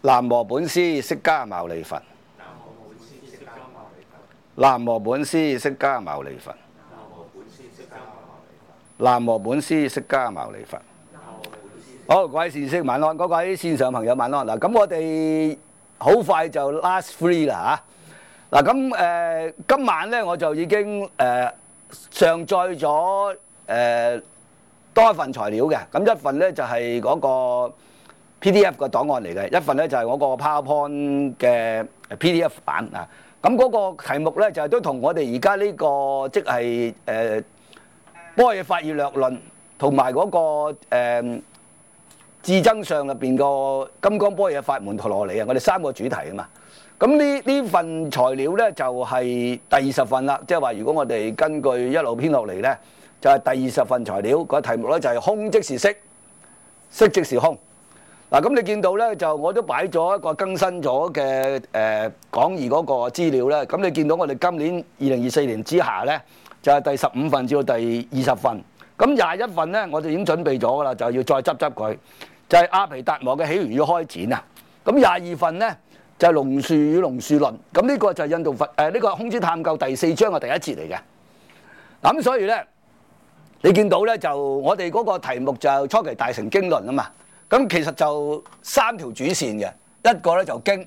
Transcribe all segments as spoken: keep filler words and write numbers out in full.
南無本師釋迦牟尼佛。南無本師釋迦牟尼佛。南無本師釋迦牟尼佛。好，各位善識晚安，各位線上朋友晚安。嗱，咁我哋好快就 last three 啦嚇。嗱，咁誒今晚咧我就已經誒上載咗誒多一份材料嘅。咁一份咧就係嗰個 P D F 嘅檔案嚟嘅，一份咧就係我個 PowerPoint 嘅 P D F 版啊。咁嗰個題目咧就係都同我哋而家呢個即係誒般若法義略論同埋嗰個誒至真相入邊個金剛般若法門陀羅尼啊，我哋三個主題啊嘛。咁呢呢份材料咧就係第二十份啦，即係話如果我哋根據一路編落嚟咧，就係第二十份材料。個題目咧就係空即是色，色即是空。嗱，咁你見到咧就我都擺咗一個更新咗嘅誒講義嗰個資料咧。咁你見到我哋今年二零二四年之下咧，就係第十五份至到第二十份。咁廿一份咧，我哋已經準備咗噶啦，就要再執執佢。就係阿毗達摩嘅起源與開展啊。咁廿二份咧就係龍樹與龍樹論。咁呢個就係印度佛誒呢個空之探究第四章嘅第一節嚟嘅。嗱，咁所以咧，你見到咧就我哋嗰個題目就係初期大乘經論啊嘛。咁其實就三條主線嘅，一個咧就經，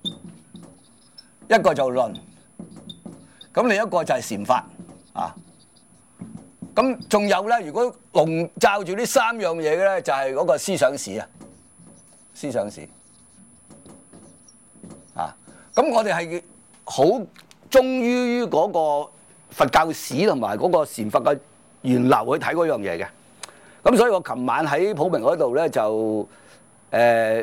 一個就論，咁另一個就係禪法啊。咁仲有咧，如果籠罩住呢三樣嘢嘅咧，就係嗰個思想史啊，思想史啊。咁我哋係好忠於嗰個佛教史同埋嗰個禪法嘅源流去睇嗰樣嘢嘅。咁所以我琴晚喺普明嗰度咧就誒、呃、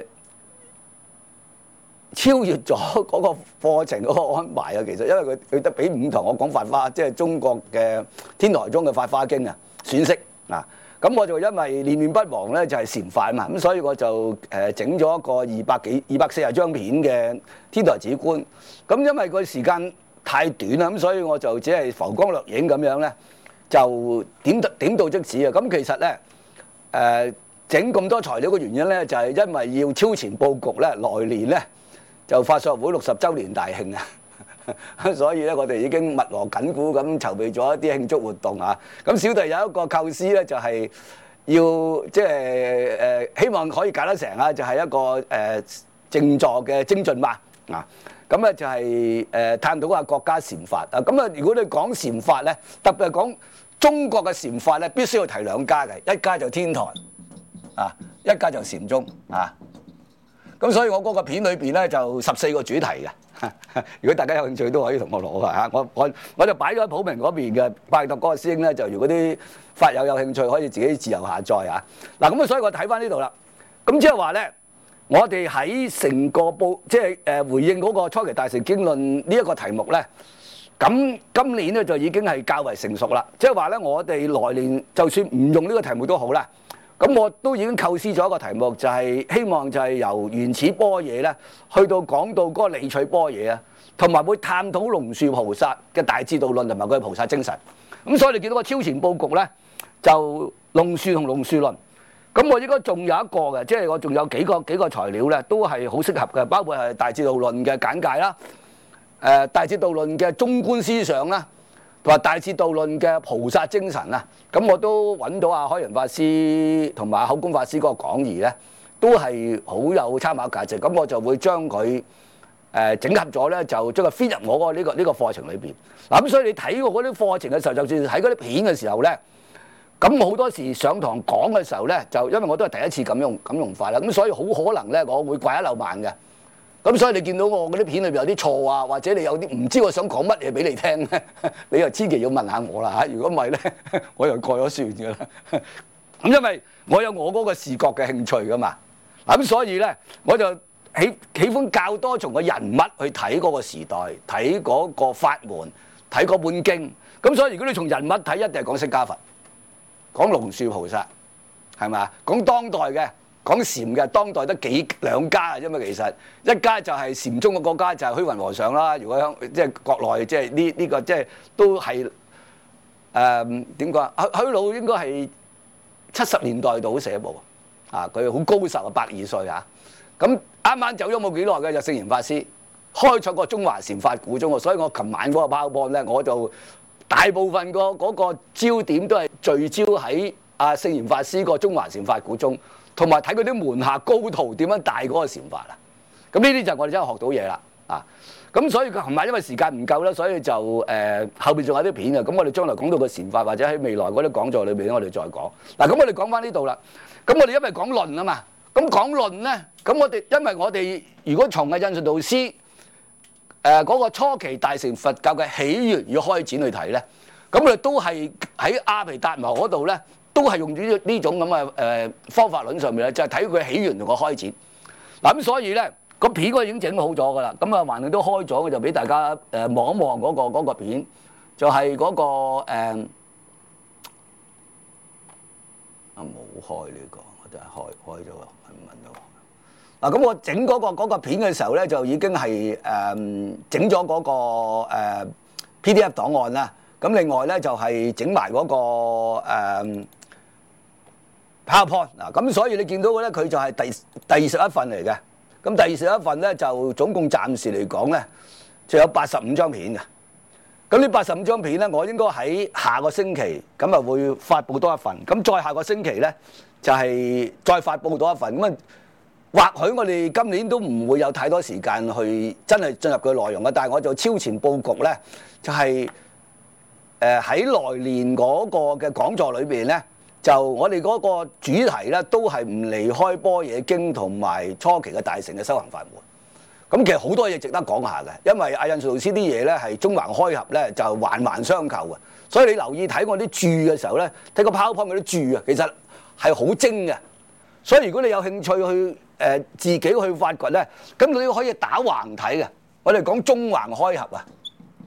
超越咗嗰個課程嗰個安排啊。其實因為佢佢得俾五堂我講法華，即係中國嘅天台宗嘅法華經啊選釋啊。咁我就因為念念不忘咧就係禪法啊嘛，咁所以我就誒整咗一個二百幾二百四十張片嘅天台止觀。咁因為個時間太短啦，咁所以我就只係浮光掠影咁樣咧，就點點到即止啊。咁其實咧誒整咁多材料嘅原因咧，就係、是、因為要超前佈局咧，來年咧就法術會六十週年大慶啊，所以咧我哋已經密鑼緊鼓咁籌備咗一啲慶祝活動啊。咁小弟有一個構思咧，就係、是、要即係誒希望可以搞得成啊，就係、是、一個誒靜坐嘅精進嘛啊。咁咧就係、是、誒、呃、探討下國家禪法啊。咁啊，如果你講禪法咧，特別係講中國嘅禪法咧，必須要提兩家嘅，一家就天台啊，一家就禪宗啊。咁所以我嗰個片裏邊咧就十四個主題嘅。如果大家有興趣都可以同我攞啊。我我我就擺咗喺普明嗰邊嘅，拜託嗰個師兄咧，就如果啲法友有興趣，可以自己自由下載啊。嗱，咁啊，所以我睇翻呢度啦。咁即係話咧，我哋喺成個報即係誒回應嗰個初期大乘經論呢一個題目咧。咁今年咧就已經係較為成熟啦，即係話咧，我哋來年就算唔用呢個題目都好啦。咁我都已經構思咗一個題目，就係希望就係由原始般若咧，去到講到嗰個理趣般若啊，同埋會探討龍樹菩薩嘅大智度論同埋佢嘅菩薩精神。咁所以你見到個超前佈局咧，就龍樹同龍樹論。咁我應該仲有一個嘅，即係我仲有幾個幾個材料咧，都係好適合嘅，包括係大智度論嘅簡介啦。誒、呃、大智度論嘅中觀思想啦，同埋大智度論嘅菩薩精神啦，咁我都揾到阿開仁法師同埋口供法師嗰個講義咧，都係好有參考價值。咁我就會將佢誒、呃、整合咗咧，就將佢 fit 入我個呢個呢個課程裏邊。嗱，咁所以你睇過嗰啲課程嘅時候，就算睇嗰啲片嘅時候咧，咁我好多時上堂講嘅時候咧，就因為我都係第一次咁用咁用法啦，咁所以好可能咧，我會掛一漏萬嘅。咁所以你見到我嗰啲片裏邊有啲錯啊，或者你有啲唔知我想講乜嘢俾你聽咧，你又千祈要問下我啦嚇。如果唔係咧，我又過咗算㗎啦。咁因為我有我嗰個視覺嘅興趣噶嘛，咁所以咧我就喜喜歡較多從個人物去睇嗰個時代，睇嗰個法門，睇嗰本經。咁所以如果你從人物睇，一定係講釋迦佛，講龍樹菩薩，係咪？講當代嘅。講禪嘅當代得幾兩家啊，因為其實一家就係禪宗嘅國家，就係虛雲和尚啦。如果香即係國內即係呢呢個即係都係誒點講啊？虛虛老應該係七十年代度寫部啊，佢好高壽啊，百二歲啊。 咁啱啱走咗冇幾耐嘅就聖嚴法師開咗個中華禪法古宗喎，所以我琴晚嗰個 PowerPoint咧，我就大部分個嗰個焦點都係聚焦喺阿聖嚴法師個中華禪法古宗，同埋睇佢啲門下高徒點樣帶嗰個禪法啦。咁呢啲就我哋真係學到嘢啦，啊！咁所以佢琴晚因為時間唔夠啦，所以就誒、呃、後邊仲有啲片嘅。咁我哋將來講到個禪法，或者喺未來嗰啲講座裏邊咧，我哋再講。嗱，咁我哋講翻呢度啦。咁我哋因為講論啊嘛，咁講論咧，咁我哋因為我哋如果從阿印順導師誒嗰個初期大乘佛教嘅起源與開展去睇咧，咁我哋都係喺阿毗達磨嗰度咧，都係用咗呢種咁嘅誒方法論上面咧，就係睇佢起源同個開展。嗱咁所以咧。個片嗰已經整好咗㗎啦，咁啊橫掂都開咗，就俾大家誒望一望嗰個嗰個片，就係嗰個誒啊冇開呢個，我真係開開咗啊，問唔問到？嗱咁我整嗰個嗰個片嘅時候咧，就已經係誒整咗嗰個誒 P D F 檔案啦。咁另外咧就係整埋嗰個誒 PowerPoint 嗱，咁所以你見到嘅咧，佢就係第第二十一份嚟嘅。咁第二十一份咧，就總共暫時嚟講咧，就有八十五張片嘅。咁呢八十五張片咧，我應該喺下個星期咁啊會發布多一份。咁再下個星期咧，就係、是、再發布多一份。咁啊，或許我哋今年都唔會有太多時間去真係進入佢內容嘅。但係我就超前佈局咧，就係誒喺來年嗰個嘅講座裏邊咧。就我哋嗰個主題咧，都係唔離開般若經同埋初期嘅大乘嘅修行法門。咁其實好多嘢值得講下嘅，因為阿印順導師啲嘢咧係中橫開合咧，就環環相扣嘅。所以你留意睇我啲注嘅時候咧，睇個 PowerPoint 嗰啲注啊，其實係好精嘅。所以如果你有興趣去誒、呃、自己去發掘咧，咁你可以打橫睇嘅。我哋講中橫開合啊。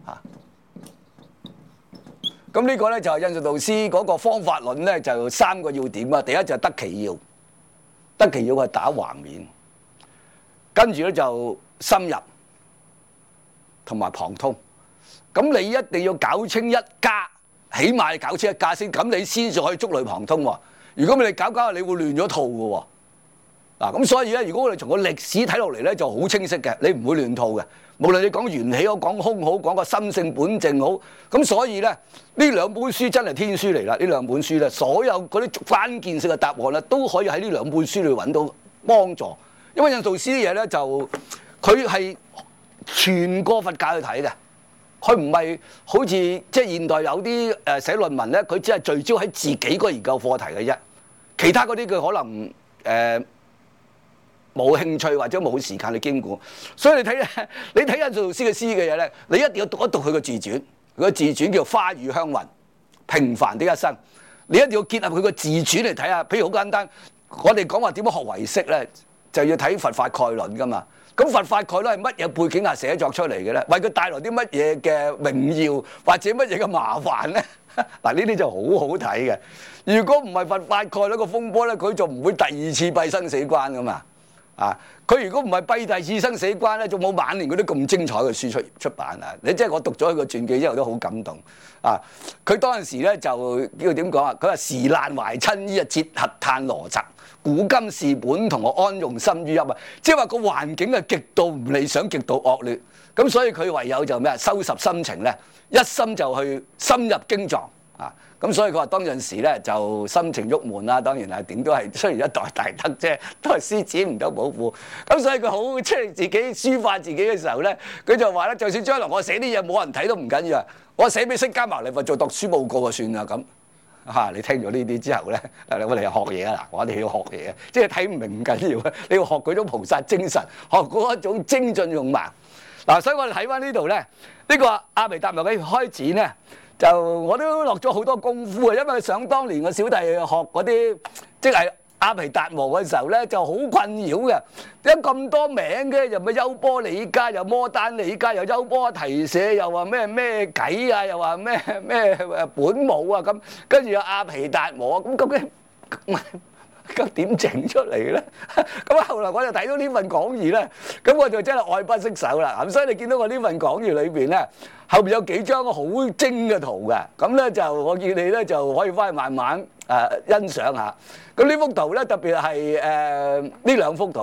咁呢個咧就係印順導師嗰個方法論咧，就三個要點啊。第一就係得其要，得其要係打橫面，跟住咧就深入同埋旁通。咁你一定要搞清一家，起碼搞清一家先，咁你先至可以觸類旁通喎。如果你搞搞下，你會亂咗套嘅喎。嗱，咁所以咧，如果我哋從個歷史睇落嚟咧，就好清晰嘅，你唔會亂套嘅。無論你講緣起好，講空好，講個心性本淨好，咁所以咧，呢兩本書真係天書嚟啦！呢兩本書咧，所有嗰啲關鍵性嘅答案咧，都可以喺呢兩本書裏揾到幫助。因為印順導師啲嘢咧，就佢係全個佛教去睇嘅，佢唔係好似即係現代有啲誒寫論文咧，佢只係聚焦喺自己個研究課題嘅啫，其他嗰啲佢可能誒。呃冇興趣或者冇時間去經過，所以你睇你睇印順導師嘅詩嘅嘢咧，你一定要讀一讀佢個自傳。佢個自傳叫《花與香雲：平凡的一生》，你一定要結合佢個自傳嚟睇下。譬如好簡單，我哋講話點樣學唯識咧，就要睇佛法概論噶嘛。咁佛法概論係乜嘢背景下寫作出嚟嘅咧？為佢帶來啲乜嘢嘅榮耀或者乜嘢嘅麻煩咧？嗱，呢啲就好好睇嘅。如果唔係佛法概論個風波咧，佢就唔會第二次閉生死關噶嘛。啊！佢如果唔係閉第二次生死關咧，仲冇晚年嗰啲咁精彩嘅書出出版啊！你即係我讀咗佢個傳記之後都好感動啊！佢當陣時咧就叫點講啊？佢話時難懷親依啊，折核嘆羅雜，古今事本同我安用心於一啊！即係話個環境係極度唔理想、極度惡劣，咁所以佢唯有就咩啊？收拾心情咧，一心就去深入經藏啊！咁所以佢話當陣時咧就心情鬱悶啦，當然係點都係雖然一代大德啫，都係施展唔到寶庫。咁所以佢好即係自己抒發自己嘅時候咧，佢就話咧，就算將來我寫啲嘢冇人睇都唔緊要啊，我寫俾釋迦牟尼佛做讀書報告就算啦咁。嚇、啊！你聽咗呢啲之後咧，我哋又學嘢啊嗱，我哋要學嘢啊，即係睇唔明唔緊要啊，你要學嗰種菩薩精神，學嗰一種精進勇猛。嗱、啊，所以我哋睇翻呢度咧，呢、呢個阿毗達磨嘅開展咧。就我都落咗好多功夫啊，因為想當年個小弟學嗰啲，即係阿毗達磨嘅時候咧，就好困擾嘅。點解咁多名嘅？又咩優波里加，又摩丹里加，又優波提舍，又話咩咩偈啊，又話咩咩本母啊咁，跟住又阿毗達磨，咁究竟咁點整出嚟咧？咁後來我就睇到呢份講義咧，咁我就真係愛不釋手啦。咁所以你見到我呢份講義裏邊咧，後邊有幾張好精嘅圖嘅，咁咧就我建議你咧就可以翻去慢慢誒、呃、欣賞下。咁呢幅圖咧特別係誒呢兩幅圖啊，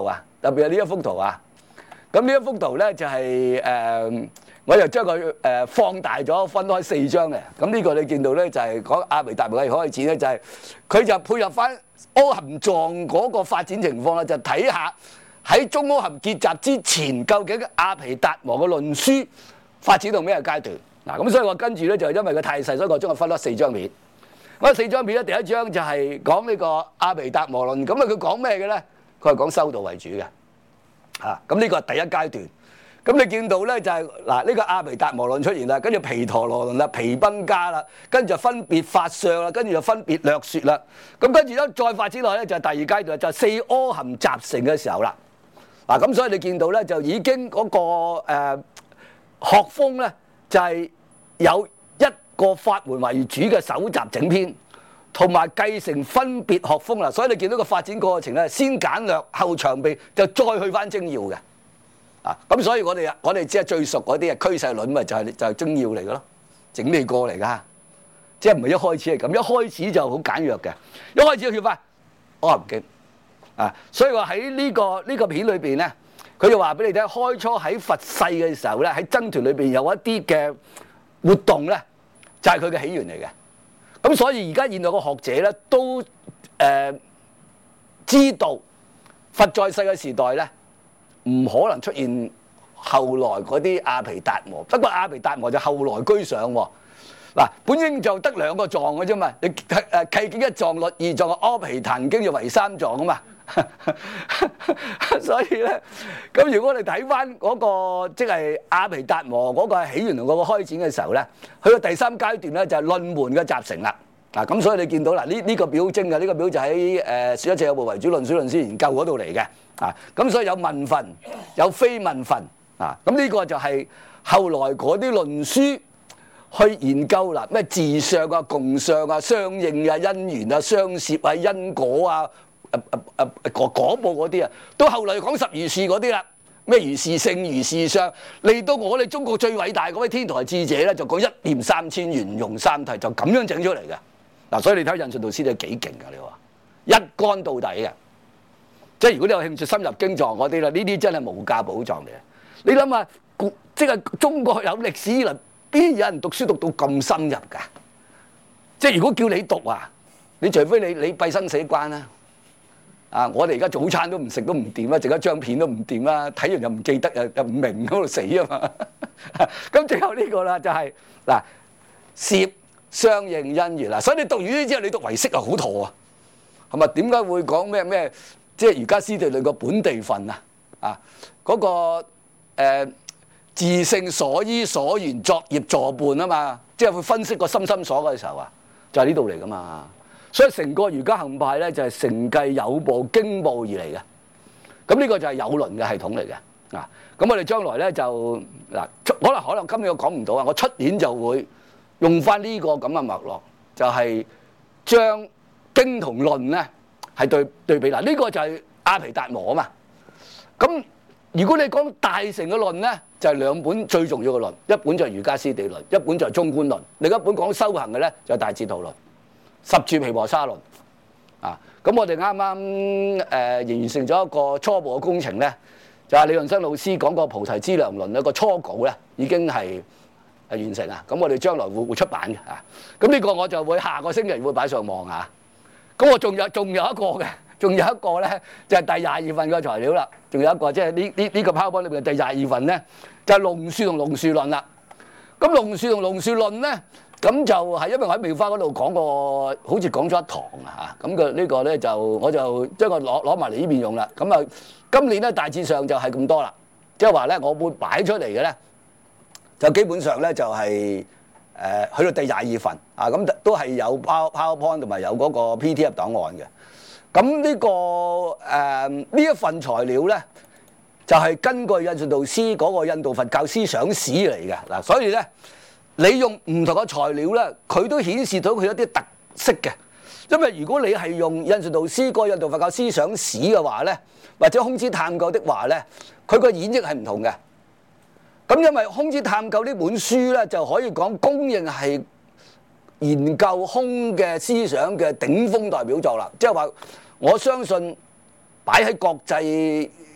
特別係呢一幅圖啊。咁呢一幅圖咧就係、是、誒、呃，我又將佢誒放大咗，分開四張嘅。咁呢個你見到咧就係講阿毗達摩開始咧，就係、是、佢就配合翻阿含藏嗰個發展情況啦，就睇下喺中阿含結集之前，究竟阿毗達摩嘅論書發展到咩階段？嗱，咁所以我跟住咧就因為佢太細，所以我將佢分咗四張片。咁四張片咧，第一張就係講呢個阿毗達摩論。咁啊，佢講咩嘅咧？佢係講修道為主嘅。啊，咁呢個係第一階段。咁你見到咧就係嗱，呢個阿毗達摩論出現啦，跟住毗陀羅論啦、毗賓迦啦，跟住就分別法相啦，跟住就分別略説啦。咁跟住咧再發展落去咧就係第二階段，就係四阿含集成嘅時候啦。嗱，咁所以你見到咧就已經嗰個誒學風咧就係有一個法門為主嘅搜集整篇，同埋繼承分別學風啦。所以你見到個發展過程咧，先簡略後詳備，就再去翻精要嘅。啊，咁所以我哋我哋只係最熟嗰啲啊，俱舍論咪就係、是、就係、是、精要嚟嘅咯，整理過嚟噶，即係唔係一開始係咁，一開始就好簡約嘅，一開始就跳翻阿含經啊，所以話喺呢個呢、這個片裏邊咧，佢就話俾你聽，開初喺佛世嘅時候咧，喺僧團裏邊有一啲嘅活動咧，就係佢嘅起源嚟嘅。咁所以而家現在個學者咧都誒、呃、知道佛在世嘅時代咧，唔可能出現後來嗰啲阿毗達摩，不過阿毗達摩就後來居上喎。嗱，本應就得兩個藏嘅啫嘛，你誒契經一藏、律二藏、阿毗曇經就為三藏啊嘛。所以咧，咁如果我哋睇翻嗰個即係阿毗達摩嗰個起源同嗰個開展嘅時候咧，去到第三階段咧就係論門嘅集成啦。嗱，咁所以你見到嗱呢呢個表精嘅，呢、這個表就喺誒說一切有部為主論書論師研究嗰度嚟嘅。啊，咁所以有問分，有非問分。啊，咁呢個就係後來嗰啲論書去研究啦，咩自相啊、共相啊、相應啊、因緣啊、相攝啊、因果啊、誒誒誒果果報嗰啲啊，到後來講十如是嗰啲啦，咩如是性、如是相，嚟到我哋中國最偉大嗰位天台智者咧，就講一念三千，圓融三諦，就咁樣整出嚟嘅。嗱，所以你睇印順導師你幾勁㗎？你話一竿到底嘅。即係如果你有興趣深入經藏嗰啲啦，呢啲真係無價寶藏嚟嘅。你諗下，即係中國有歷史以來，邊有人讀書讀到咁深入㗎？即係如果叫你讀啊，你除非你你閉生死關啦。啊，我哋而家早餐都唔食都唔掂啦，剩一張片都唔掂啦，睇完又唔記得又又唔明嗰度死啊嘛。咁最後呢個啦就係、是、嗱，攝相應因緣啦。所以你讀完呢之後，你讀唯識啊好妥啊，係咪？點解會講咩咩？即係瑜伽師地論個本地分啊，啊嗰、那個誒、呃、自性所依所緣作業助伴啊嘛，即係會分析個心心所嘅時候啊，就係呢度嚟噶嘛。所以成個瑜伽行派咧就係、是、承繼有部經部而嚟嘅。咁呢個就係有輪嘅系統嚟嘅。啊，咁我哋將來咧就嗱，可能可能今年我講唔到啊，我出年就會用翻呢個咁嘅脈絡，就係、是、將經同論咧。係對對比嗱，呢、這個就係阿毗達摩啊嘛。咁如果你講大乘嘅論咧，就係、是、兩本最重要嘅論，一本就係瑜伽師地論，一本就係中觀論。另一本講修行嘅咧就係大智度論、十住毗婆沙論。啊，咁我哋啱啱誒完成咗一個初步嘅工程咧，就係、是、李潤生老師講個菩提資糧論一個初稿咧，已經係係完成啊。咁我哋將來會會出版嘅啊。咁呢個我就會下個星期會擺上網啊。咁我仲有仲有一個嘅，仲有一個咧就係、是、第廿二份嘅材料啦。仲有一個即係呢呢呢個 PowerPoint 裏邊嘅第廿二份咧，就係、是、龍樹同龍樹論啦。咁龍樹同龍樹論咧，咁就係因為我喺妙法嗰度講過，好似講咗一堂啊嚇。咁嘅呢個咧就我就將佢攞攞埋嚟呢邊用啦。咁啊，今年咧大致上就係咁多啦。即係話咧，我會擺出嚟嘅咧，就基本上咧就係、是。誒、呃、去到第廿二份啊，咁都係有 PowerPoint 同埋有嗰個 P D F 檔案嘅。咁呢、這個誒呢、呃、一份材料咧，就係、是、根據印順導師嗰個印度佛教思想史嚟嘅嗱，所以咧你用唔同嘅材料咧，佢都顯示到佢一啲特色嘅。因為如果你係用印順導師個印度佛教思想史嘅話咧，或者空知探究的話咧，佢個演繹係唔同嘅。咁因為空知探究呢本書咧，就可以講公認係研究空嘅思想嘅頂峰代表作啦。即係話，我相信擺喺國際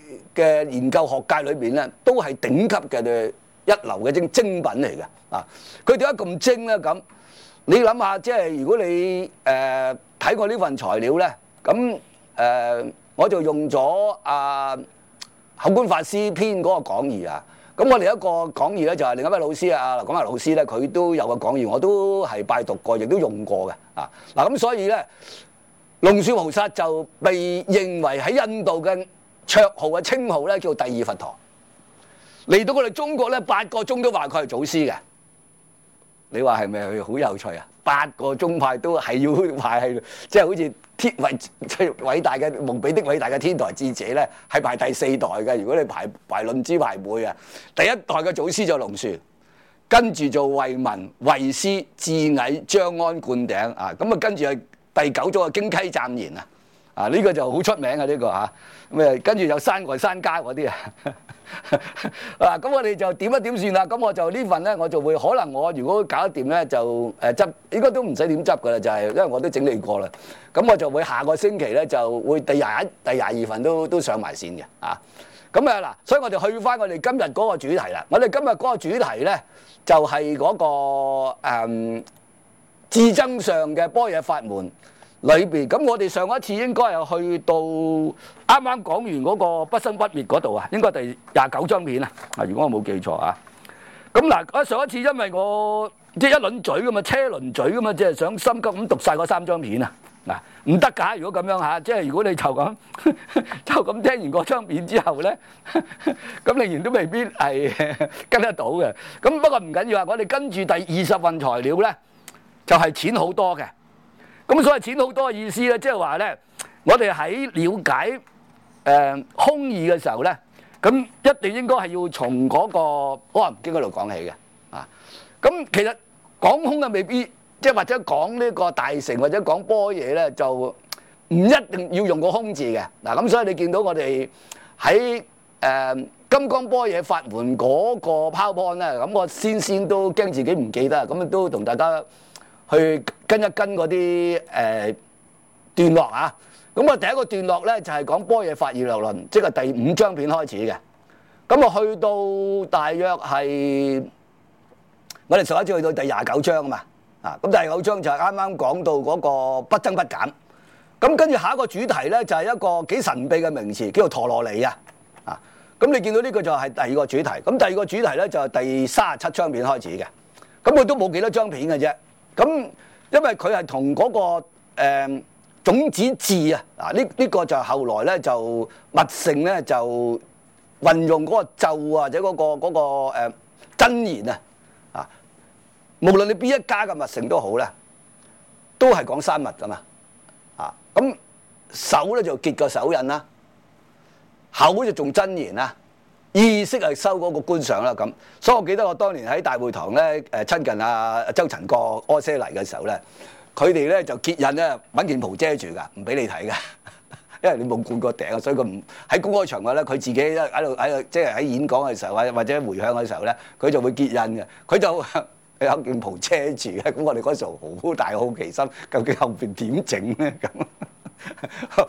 嘅研究學界裏邊咧，都係頂級嘅一流嘅精精品嚟嘅啊！佢點解咁精咧？咁你諗下，即係如果你誒睇、呃、過呢份材料咧，咁誒、呃、我就用咗啊口官法師編嗰個講義啊。咁我哋一個講義咧就係另一位老師啊，講下老師咧，佢都有個講義，我都係拜讀過，亦都用過嘅啊。嗱咁所以咧，龍樹菩薩就被認為喺印度嘅綽號嘅稱號咧叫第二佛陀。嚟到我哋中國咧，八個宗都話佢係祖師嘅。你話係咪佢好有趣啊？八個宗派都係要排係，即係好似天偉最偉大嘅蒙彼的偉大嘅天台智者咧，係排第四代嘅。如果你排排論資排輩啊，第一代嘅祖師就龍樹，跟住做慧文、慧師、智顗、張安、灌頂啊，咁啊跟住係第九宗嘅經溪湛然啊，啊呢個就好出名嘅呢個嚇，咁啊跟住有山外山家嗰啲啊。嗱，咁我哋就點一點算啦。咁我就呢份咧，我就會可能我如果搞得掂咧，就誒執應該都唔使點執噶啦，就係因為我都整理過啦。咁我就會下個星期咧就會第廿一、第廿二份都都上埋線嘅啊。咁啊嗱，所以我哋去翻我哋今日嗰個主題啦。我哋今日嗰個主題咧就係嗰個誒至真上嘅般若法門裏邊。咁我哋上一次應該係去到啱啱講完嗰個不生不滅嗰度啊，應該第廿九章片啊。啊，如果我冇記錯啊。咁嗱，我上一次因為我即係一輪嘴咁嘛，車輪嘴咁嘛，即係想心急咁讀晒嗰三張片啊。嗱，唔得㗎！如果咁樣嚇，即係如果你就咁就咁聽完嗰張片之後咧，咁你然都未必係跟得到嘅。咁不過唔緊要啊，我哋跟住第二十份材料咧，就係淺好多嘅。咁所謂淺好多嘅意思咧，即係話咧，我哋喺了解誒、呃、空義嘅時候咧，咁一定應該係要從嗰、那個可能經嗰度講起嘅啊。咁其實講空嘅未必，即係或者講呢個大乘或者講般若咧，就唔一定要用個空字嘅嗱。咁所以你見到我哋喺誒金剛般若法門嗰個 PowerPoint咧，咁我先先都驚自己唔記得，咁都同大家去跟一跟嗰啲誒段落啊。咁啊第一個段落咧就係講般若法義略論，即係第五章片開始嘅。咁啊去到大約係我哋上一次去到第廿九章啊嘛。啊，咁第廿九章就係啱啱講到嗰個不增不減，咁跟住下一個主題咧就係、是、一個幾神秘嘅名詞，叫做陀羅尼啊，啊，咁你見到呢個就係第二個主題，咁第二個主題咧就係、是、第三十七張片開始嘅，咁佢都冇幾多張片嘅啫，咁因為佢係同嗰個誒、呃、種子字啊，嗱呢呢個就後來咧就密乘咧就運用嗰個咒或者嗰、那個嗰、那個誒真言啊。無論你邊一家嘅密乘都好咧，都係講三密噶嘛，啊咁手咧就結個手印啦，口就仲真言啦，意識係收嗰個觀想啦咁。所以我記得我當年喺大會堂咧誒親近阿周陳國阿闍黎嘅時候咧，佢哋咧就結印咧揾件袍遮住㗎，唔俾你睇㗎，因為你冇灌過頂啊，所以佢唔喺公開場合咧，佢自己喺度喺度即係喺演講嘅時候或或者回響嘅時候咧，佢就會結印嘅，佢就。有件袍遮住嘅，咁我哋嗰時候好大好奇心，究竟後邊點整咧咁？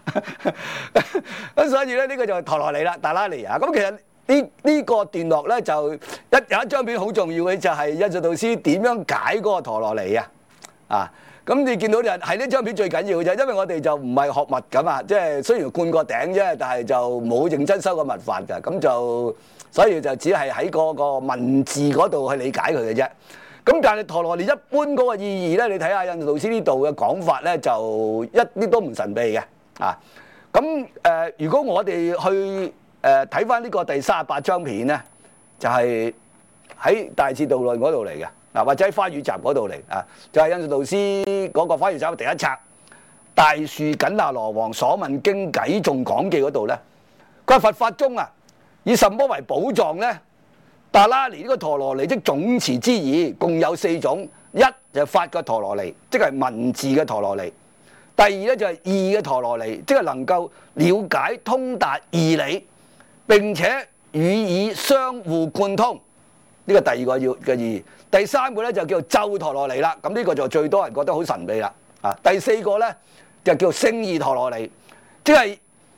咁所以咧，呢、這個就係陀羅尼啦，達拉尼啊。咁其實呢呢、這個段落咧，就一有一張片好重要嘅，就係印度導師點樣解嗰個陀羅尼啊？啊，咁你見到就係呢張片最緊要嘅啫，因為我哋就唔係學密㗎嘛，即係雖然灌過頂啫，但係就冇認真修過密法㗎，咁就。所以就只係喺嗰個文字嗰度去理解佢嘅啫。咁但係陀羅尼一般嗰個意義咧，你睇下印度導師呢度嘅講法咧，就一啲都唔神秘嘅。啊，咁誒、呃，如果我哋去誒睇翻呢個第三十八張片咧，就係、是、喺大智度論嗰度嚟嘅，嗱或者喺花語集嗰度嚟啊，就係、是、印度導師嗰個花語集第一冊大樹緊那羅王所問經偈頌講記嗰度咧，佢話佛法中啊。以什麼為寶藏呢？達拉尼呢個陀羅尼即總持之意，共有四種：一就係法嘅陀羅尼，即係文字嘅陀羅尼；第二咧就係義嘅陀羅尼，即係能夠了解通達義理，並且予以相互貫通。呢個第二個要嘅意義。第三個咧就叫做咒陀羅尼啦，咁呢個就最多人覺得好神秘啦。啊，第四個咧就叫做勝義陀羅尼，即係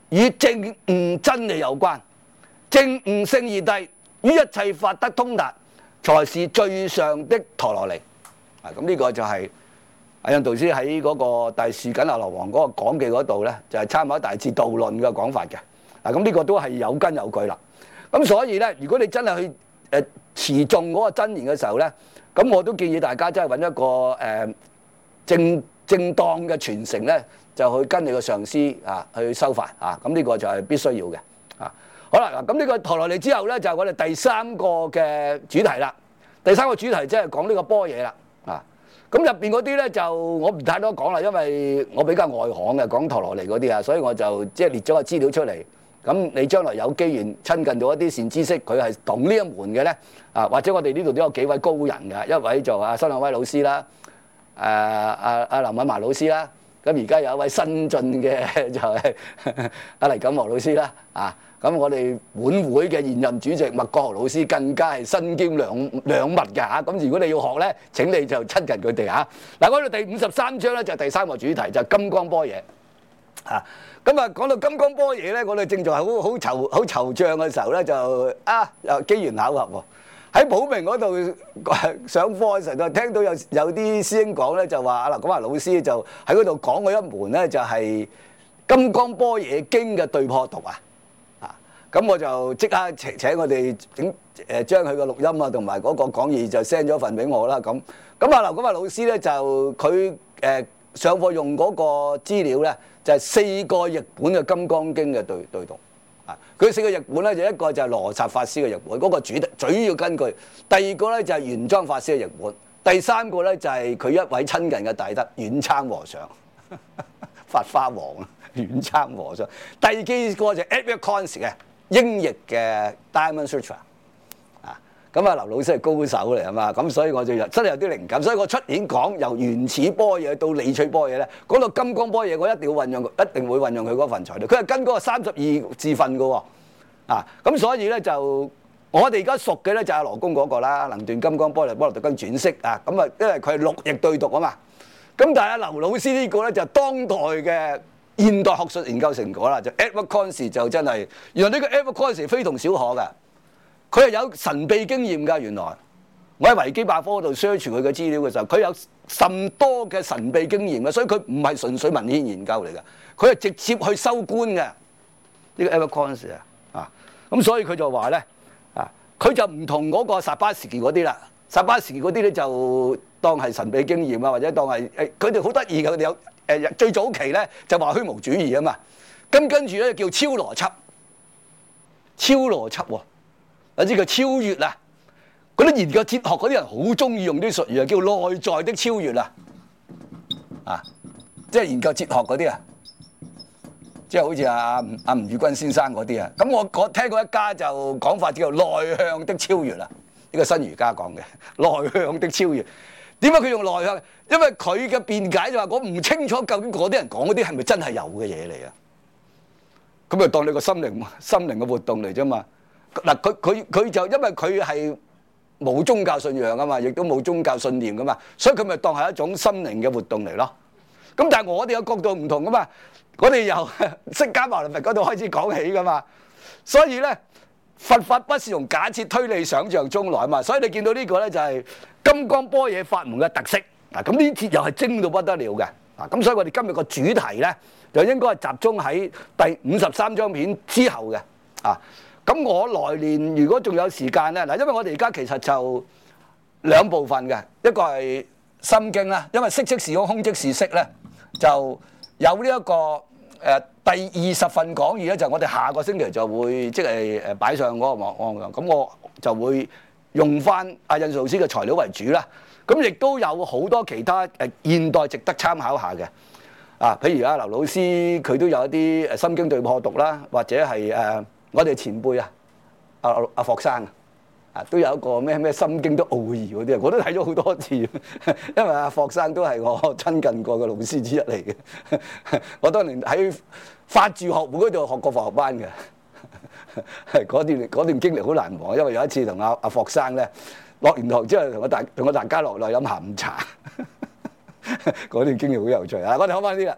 與正悟真理有關，正悟聖義諦，於一切法得通達，才是最上的陀羅尼。啊，咁呢個就係阿印導師喺嗰個大士緊那羅王嗰個講記嗰度咧，就係、是、參考大智度論嘅講法嘅。啊，咁呢個都係有根有據啦。咁所以咧，如果你真係去誒持誦嗰個真言嘅時候咧，咁我都建議大家真係揾一個誒、呃、正正當嘅傳承咧，就去跟你個上師啊去修法啊。咁呢個就係必須要嘅啊。好啦，嗱咁呢個陀羅尼之後咧，就係、是、我哋第三個嘅主題啦。第三個主題即係講呢個般若啦啊。咁入邊嗰啲咧就我唔太多講啦，因為我比較外行嘅講陀羅尼嗰啲啊，所以我就即係列咗個資料出嚟。咁你將來有機緣親近到一啲善知識，佢係懂呢一門嘅咧啊，或者我哋呢度都有幾位高人嘅，一位就阿新亮威老師啦，誒阿阿林敏華老師啦，咁而家有一位新進嘅就係阿黎錦和老師啦啊，咁我哋本會嘅現任主席麥國豪老師更加係身兼兩兩物嘅嚇，咁如果你要學咧，請你就親近佢哋嚇。嗱，講到第五十三章咧，就係第三個主題，就係金剛般若啊。咁啊，講到金剛般若咧，我哋正在好好惆好惆悵嘅時候咧，就啊又機緣巧合喎，喺普明嗰度上課嘅時候，就聽到有有啲師兄講咧，就話啊嗱，咁啊老師就喺嗰度講過一門咧，就係《金剛般若經》嘅對破讀啊，啊，咁我就即刻請請我哋整誒將佢個錄音啊，同埋嗰個講義就 send 咗份俾我啦，咁咁啊嗱，咁啊老師咧就佢誒上課用嗰個資料咧。就係四個譯本嘅《金剛經》嘅對對讀，啊，佢四個譯本咧就一個就係羅剎法師嘅譯本，嗰、那個主主要根據；第二個咧就係玄奘法師嘅譯本；第三個咧就係佢一位親近嘅大德遠參和尚，法華王啊，遠參和尚；第幾個就係 Edward Conze 嘅英譯嘅 Diamond Sutra。咁啊，劉老師係高手嚟啊嘛，咁所以我就真係有啲靈感，所以我出年講由原始般若到理趣般若咧，講到金剛般若，我一定要運用，一定會運用佢嗰份材料。佢係跟嗰個三十二字分嘅喎，啊，咁所以咧就我哋而家熟嘅咧就係羅公嗰個啦，能斷金剛般若波羅蜜多經轉釋啊，咁啊，因為佢係六譯對讀啊嘛，咁但係阿劉老師呢個咧就係當代嘅現代學術研究成果啦，就 Edward Conze 就真係，原來呢個 Edward Conze 非同小可嘅。佢係有神秘經驗㗎，原來我喺維基百科度 search 佢嘅資料嘅時候，佢有甚多嘅神秘經驗嘅，所以佢唔係純粹文獻研究嚟㗎，佢係直接去修觀嘅呢個 Edward Conze 啊，咁所以佢就話咧啊，佢就唔同嗰個薩巴時期嗰啲啦，薩巴時期嗰啲咧就當係神秘經驗啊，或者當係誒，佢哋好得意嘅，佢哋有誒、呃、最早期咧就話虛無主義啊嘛，咁跟住咧叫超邏輯，超邏輯喎。有啲叫超越啊！嗰啲研究哲學嗰啲人好中意用啲術語啊，叫內在的超越啊！啊，即係研究哲學嗰啲啊，即係好似阿阿吳宇君先生嗰啲啊。咁我我聽過一家就講法叫做內向的超越啊，呢個新儒家講嘅內向的超越。點解佢用內向？因為佢嘅辯解就話我唔清楚究竟嗰啲人講嗰啲係咪真係有嘅嘢嚟啊？咁就當你個心靈心靈嘅活動嚟啫嘛。嗱，佢佢佢就因為佢係冇宗教信仰啊嘛，亦都冇宗教信念噶嘛，所以佢咪當係一種心靈嘅活動嚟咯。咁但係我哋嘅角度唔同噶嘛，我哋由釋迦牟尼佛嗰度開始講起噶嘛，所以咧佛法不是從假設推理想像中來啊嘛，所以你見到呢個咧就係金剛般若法門嘅特色。嗱，咁呢節又係精到不得了嘅。啊，咁所以我哋今日個主題咧就應該係集中喺第五十三章片之後嘅啊。咁我來年如果仲有時間咧，嗱，因為我哋而家其實就兩部分嘅，一個係心經啦，因為色即是空，空即是色咧，就有呢、這、一個誒、呃、第二十份講義咧，就我哋下個星期就會即係誒擺上嗰個網網上，咁我就會用翻阿印老師嘅材料為主啦。咁亦都有好多其他誒現代值得參考下嘅，啊，譬如阿劉老師佢都有一啲誒心經對破讀啦，或者係誒。呃我哋前輩啊，阿阿霍生啊，都有一個咩咩心經都奧義嗰啲啊，我都睇咗好多次，因為阿霍生都係我親近過嘅老師之一嚟嘅。我當年喺法住學會嗰度學過佛學班嘅，嗰段嗰段經歷好難忘，因為有一次同阿阿霍生咧落完堂之後，同我大同我大家落嚟飲下午茶，嗰段經歷好有趣啊！我哋講翻啲啦。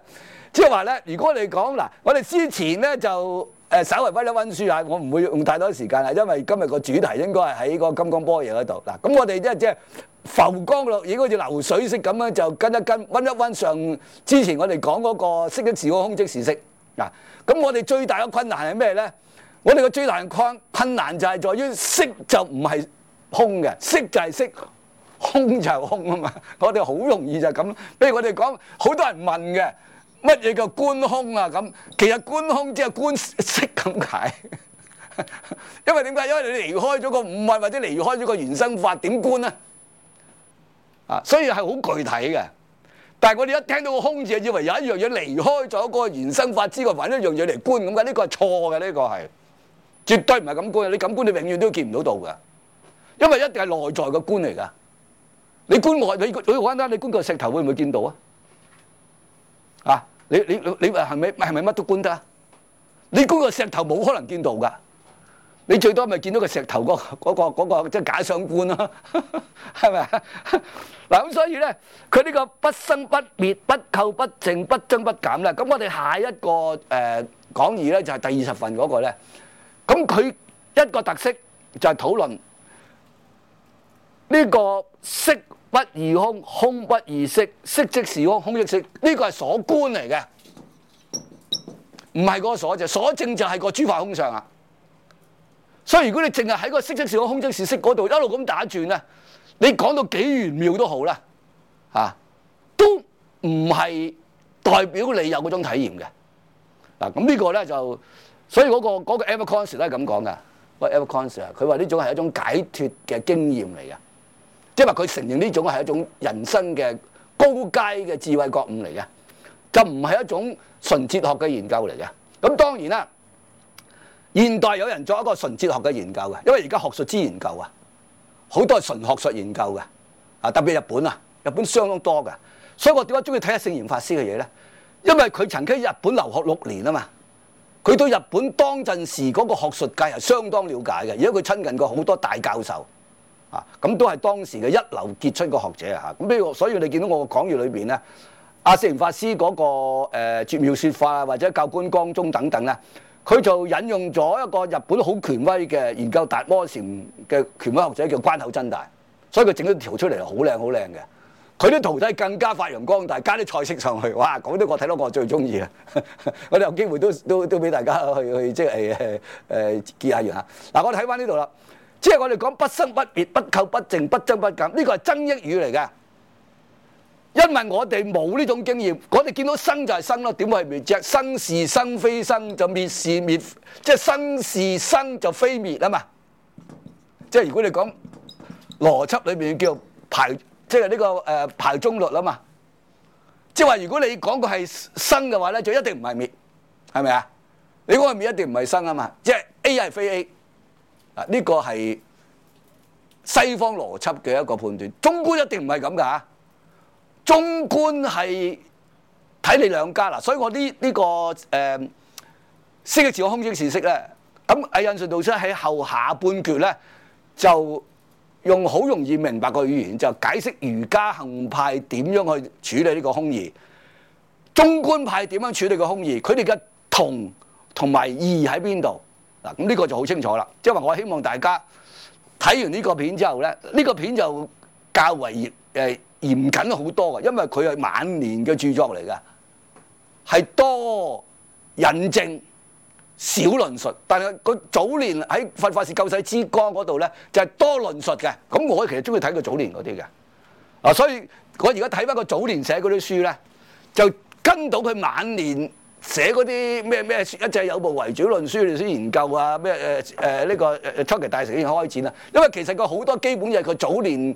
即係話咧，如果你講嗱，我哋之前咧就誒稍為溫一溫書啊，我唔會用太多時間啦，因為今日個主題應該係喺個金剛般若嗰度嗱。咁我哋即係即係浮光落影，好似流水式咁樣就跟一跟溫一溫上之前我哋講嗰個色即是空，空即是色嗱。咁我哋最大嘅困難係咩咧？我哋嘅最大嘅困困難就係在於色就唔係空嘅，色就係色，空就係空啊嘛。我哋好容易就係咁。譬如我哋講，好多人問嘅。乜嘢叫觀空啊？咁其實觀空即係觀色咁解，因為點解？因為你離開咗個五蘊或者離開咗個原生法，點觀啊？啊，所以係好具體嘅。但係我哋一聽到個空字，以為有一樣嘢離開咗個原生法之外，揾一樣嘢嚟觀咁嘅，呢個係錯嘅，呢個係絕對唔係咁觀。你咁觀，你永遠都見唔到道㗎，因為一定係內在嘅觀嚟㗎。你觀外，你你好簡單，你觀個石頭會唔會見到啊？啊！你你你話係咪係咪乜都觀得啊？你觀個石頭冇可能見到㗎，你最多咪見到個石頭嗰嗰個嗰個即係假想觀咯，係咪啊？嗱咁所以咧，佢呢個不生不滅、不垢不淨、不增不減咧，咁我哋下一個誒講義咧就係第二十份嗰個咧，咁佢一個特色就係討論呢個色不異空，空不異色，色即是空，空即是色，呢個係所觀嚟嘅，唔係嗰個所證。所證就係個諸法空相啊。所以如果你淨係喺個色即是空，空即是色嗰度一路咁打轉咧，你講到幾玄妙都好啦，啊，都唔係代表你有嗰種體驗嘅。嗱，咁呢個咧就，所以嗰、嗰個嗰、嗰個 Albert Conz 都係咁講噶。喂 Albert Conz 啊，佢話呢種係一種解脫嘅經驗嚟嘅。即係話佢承認呢種係一種人生嘅高階嘅智慧覺悟嚟嘅，就唔係一種純哲學嘅研究嚟嘅。咁當然啦，現代有人作一個純哲學嘅研究嘅，因為而家學術之研究啊，好多係純學術研究嘅，啊特別日本啊，日本相當多嘅。所以我點解中意睇下聖嚴法師嘅嘢咧？因為佢曾經喺日本留學六年啊嘛，佢對日本當陣時嗰個學術界係相當了解嘅，而且佢親近過好多大教授。啊，咁都係當時嘅一流傑出嘅學者啊！咁譬如，所以你見到我個講義裏邊咧，阿聖嚴法師嗰、那個誒、呃、絕妙說法啊，或者教觀光宗等等咧，佢就引用咗一個日本好權威嘅研究達摩禪嘅權威學者叫關口真大，所以佢整咗條出嚟好靚好靚嘅。佢啲徒弟更加發揚光大，加啲菜式上去，哇！講到我睇到我最中意啊！我哋有機會都都都俾大家去去即係誒誒結下緣嚇。嗱，我哋睇翻呢度啦。即係我哋講不生不滅、不垢不淨、不增不減，呢個係增益語嚟嘅。因為我哋冇呢種經驗，我哋見到生就係生咯，點會係滅啫？生是生非生，就滅是滅，即係生是生就非滅啊嘛。即係如果你講邏輯裏面叫排，即係呢個誒排中律啊嘛。即係話如果你講個係生嘅話咧，就一定唔係滅，係咪啊？你講個滅一定唔係生啊嘛。即係 A 係非 A。呢個係西方邏輯嘅一個判斷，中觀一定唔係咁㗎嚇。中觀係睇你兩家啦，所以我呢、這、呢個誒色即是空，空即是色咧，咁魏印順導師喺後下半決咧就用好容易明白嘅語言就解釋儒家行派點樣去處理呢個空義，中觀派點樣處理個空義，佢哋嘅同同埋異喺邊度？嗱，咁呢個就好清楚啦，即係話我希望大家睇完呢個片之後咧，呢、這個片就較為嚴誒嚴謹好多嘅，因為佢係晚年嘅著作嚟嘅，係多引證少論述，但係佢早年喺《佛法是救世之光》嗰度咧就係、是、多論述嘅，咁我其實中意睇佢早年嗰啲嘅，啊，所以我而家睇翻佢早年寫嗰啲書咧，就跟到佢晚年。寫嗰啲咩咩一切有部為主論書嚟先研究啊，咩誒誒呢個誒初期大乘已經開展啦，因為其實佢好多基本嘢佢早年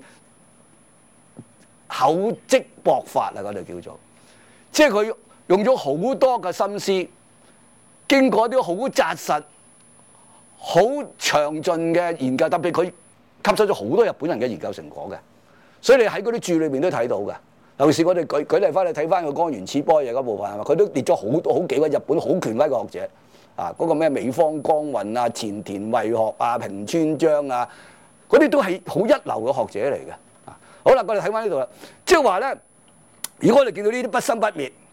厚積薄發啊，嗰度叫做，即係佢用咗好多嘅心思，經過啲好紮實、好詳盡嘅研究，特別佢吸收咗好多日本人嘅研究成果嘅，所以你喺嗰啲注裏面都睇到嘅。尤其是我哋舉舉例翻，你睇翻個《光原始般若》嗰部分係嘛？佢都列咗好多好幾位日本好權威嘅學者啊，嗰、那個咩美方光雲啊、前田惠學啊、平川章啊，嗰啲都係好一流嘅學者嚟嘅。啊，好啦，我哋睇翻呢度啦，即係話咧，如果我哋見到呢啲不生不滅、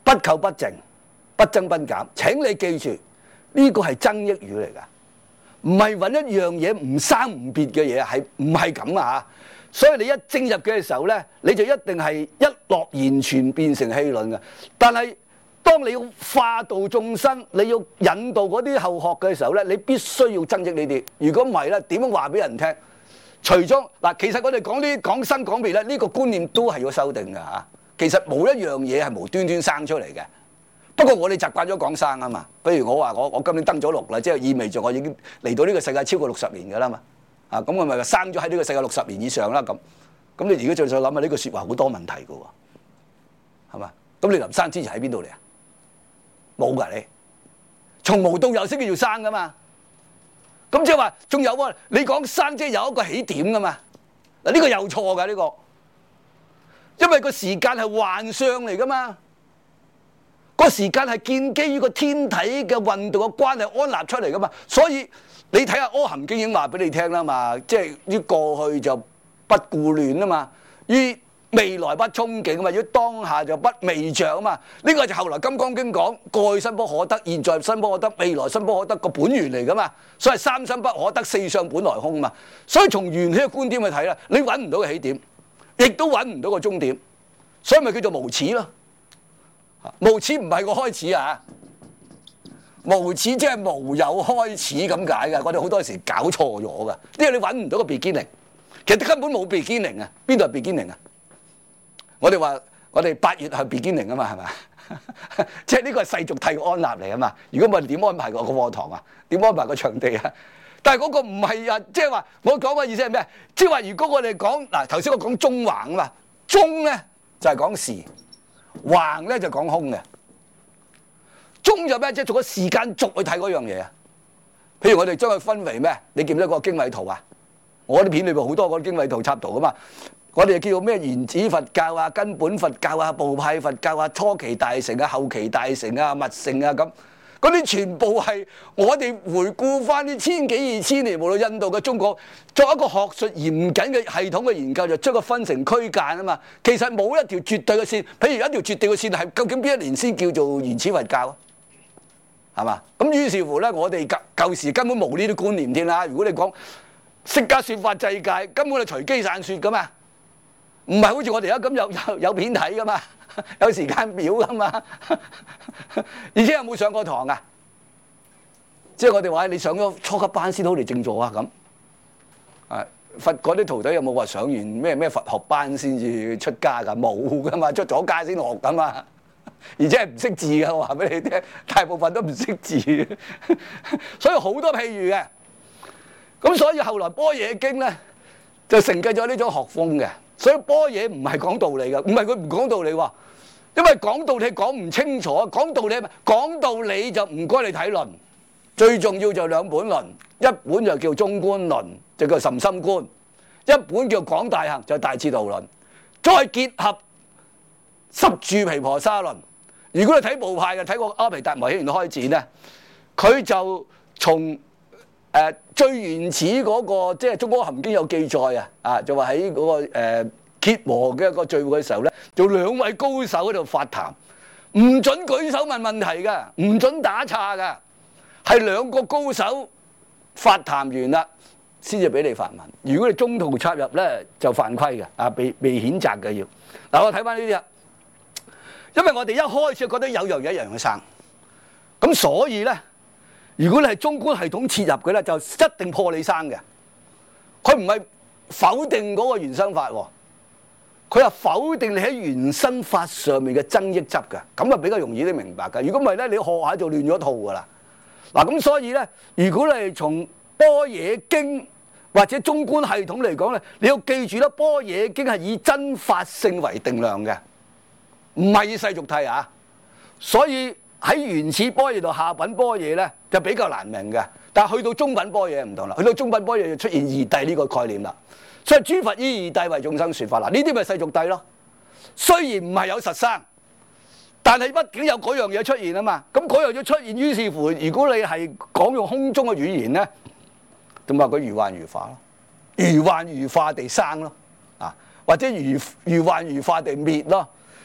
不扣不淨，不增不減。請你記住，呢個係增益語嚟㗎，唔係揾一樣嘢唔生唔別嘅嘢，係唔係咁啊？所以你一正入嘅時候咧，你就一定係一落言傳變成戲論嘅。但係當你要化導眾生，你要引導嗰啲後學嘅時候咧，你必須要增益呢啲。如果唔係咧，點樣話俾人聽？除咗嗱，其實我哋講呢講生講滅咧，呢個觀念都係要修訂㗎嚇。其實冇一樣嘢係無端端生出嚟嘅。不過我哋習慣咗講生啊嘛。譬如我話我我今年登咗陸啦，即係意味住我已經嚟到呢個世界超過六十年㗎啦嘛。啊，咁我咪話生咗喺呢個世界六十年以上啦咁。咁你而家再再諗下呢個説話好多問題㗎喎，係嘛？咁你臨生之前喺邊度嚟啊？冇㗎你，從無到有先叫做生㗎嘛。咁即係話仲有喎，你講生即係有一個起點㗎嘛。嗱呢個又錯㗎呢個，因為個時間係幻象嚟㗎嘛。個時間係建基於個天體嘅運動嘅關係安立出嚟㗎嘛。所以你睇下《阿含經》已經話俾你聽啦嘛，即係於過去就不顧戀啊嘛，於未來不憧憬啊嘛，於當下就不未着啊嘛。呢個就後來《金剛經》講過去生不可得，現在生不可得，未來生不可得個本源嚟噶嘛。所以三生不可得，四相本來空嘛。所以從緣起嘅觀點去睇啦，你揾唔到個起點，亦都揾唔到個終點，所以咪叫做無始咯。無始唔係個開始啊，無始即係無有開始咁解嘅。我哋好多時搞錯咗㗎，因為你揾唔到個 beginning， 其實根本冇 beginning 啊，邊度係 beginning 啊？我哋話我哋八月係 beginning 啊嘛，係咪？即係呢個係世俗諦嘅安立嚟啊嘛。如果我哋點安排個課堂啊？點安排個場地啊？但係嗰個唔係啊，即係話我講嘅意思係咩？即係話如果我哋講嗱，頭先我講中橫啊嘛，中咧就係講時，橫咧就講空嘅。中就咩？即係做個時間軸去睇嗰樣嘢啊。譬如我哋將佢分為咩？你記唔記得個經緯圖啊？我啲片裏邊好多嗰啲經緯圖插圖噶嘛。我哋叫做咩原始佛教啊、根本佛教啊、部派佛教啊、初期大乘啊、後期大乘啊、密乘啊咁，嗰啲全部係我哋回顧翻啲千幾二千年，無論印度嘅中國，作一個學術嚴謹嘅系統嘅研究，就將佢分成區間啊嘛。其實冇一條絕對嘅線，譬如一條絕對嘅線係究竟邊一年先叫做原始佛教啊？係嘛？咁於是乎咧，我哋舊舊時根本冇呢啲觀念添啦。如果你講釋迦說法世界，根本係隨機散説噶嘛。唔係好似我哋而家咁有有有片睇噶嘛，有時間表噶嘛，而且有冇上過堂啊？即係我哋話你上咗初級班先好嚟正座啊咁。啊，佛嗰啲徒弟有冇話上完咩咩佛學班先至出家㗎？冇噶嘛，出咗家先學㗎嘛。而且係唔識字㗎，我話俾你聽，大部分都唔識字，所以好多譬喻嘅。咁所以後來般若經咧就承繼咗呢種學風嘅。所以般若唔係講道理嘅，唔係佢唔講道理喎，因為講道理講唔清楚，講道理講道理就唔該你睇論，最重要就兩本論，一本就叫中觀論，就叫甚深觀，一本叫廣大行，就大徹度論，再結合十住毗婆沙論。如果你睇部派嘅，睇過阿毗達摩起源開展咧，佢就從誒、呃、最原始嗰、那個即係《中阿含經》有記載啊，啊就話喺嗰個誒羯磨嘅一個聚會嘅時候咧，就兩位高手喺度發談，唔準舉手問問題㗎，唔準打岔㗎，係兩個高手發談完啦，先至俾你發問。如果你中途插入咧，就犯規嘅，啊被被譴責嘅要。嗱，我睇翻呢啲啊，因為我哋一開始覺得有樣嘢一樣去生，咁所以咧。如果你係中觀系統切入嘅咧，就一定破你生嘅。佢唔係否定嗰個原生法喎，佢係否定你喺原生法上面嘅增益執嘅，咁啊比較容易啲明白嘅。如果唔係咧，你學下就亂咗套㗎啦。嗱，咁所以咧，如果你係從般若經或者中觀系統嚟講咧，你要記住咧，般若經係以真法性為定量嘅，唔係以世俗諦啊。所以喺原始般若度下品般若咧就比較難明嘅，但係去到中品般若唔同啦，去到中品般若就出現義諦呢個概念啦。所以諸佛依義諦為眾生說法啦，呢啲咪世俗諦咯。雖然唔係有實生，但係畢竟有嗰樣嘢出現啊嘛。咁嗰樣嘢出現，於是乎，如果你係講用空中嘅語言咧，咁話佢如幻如化咯，如幻如化地生咯，啊或者如如幻如化地滅咯。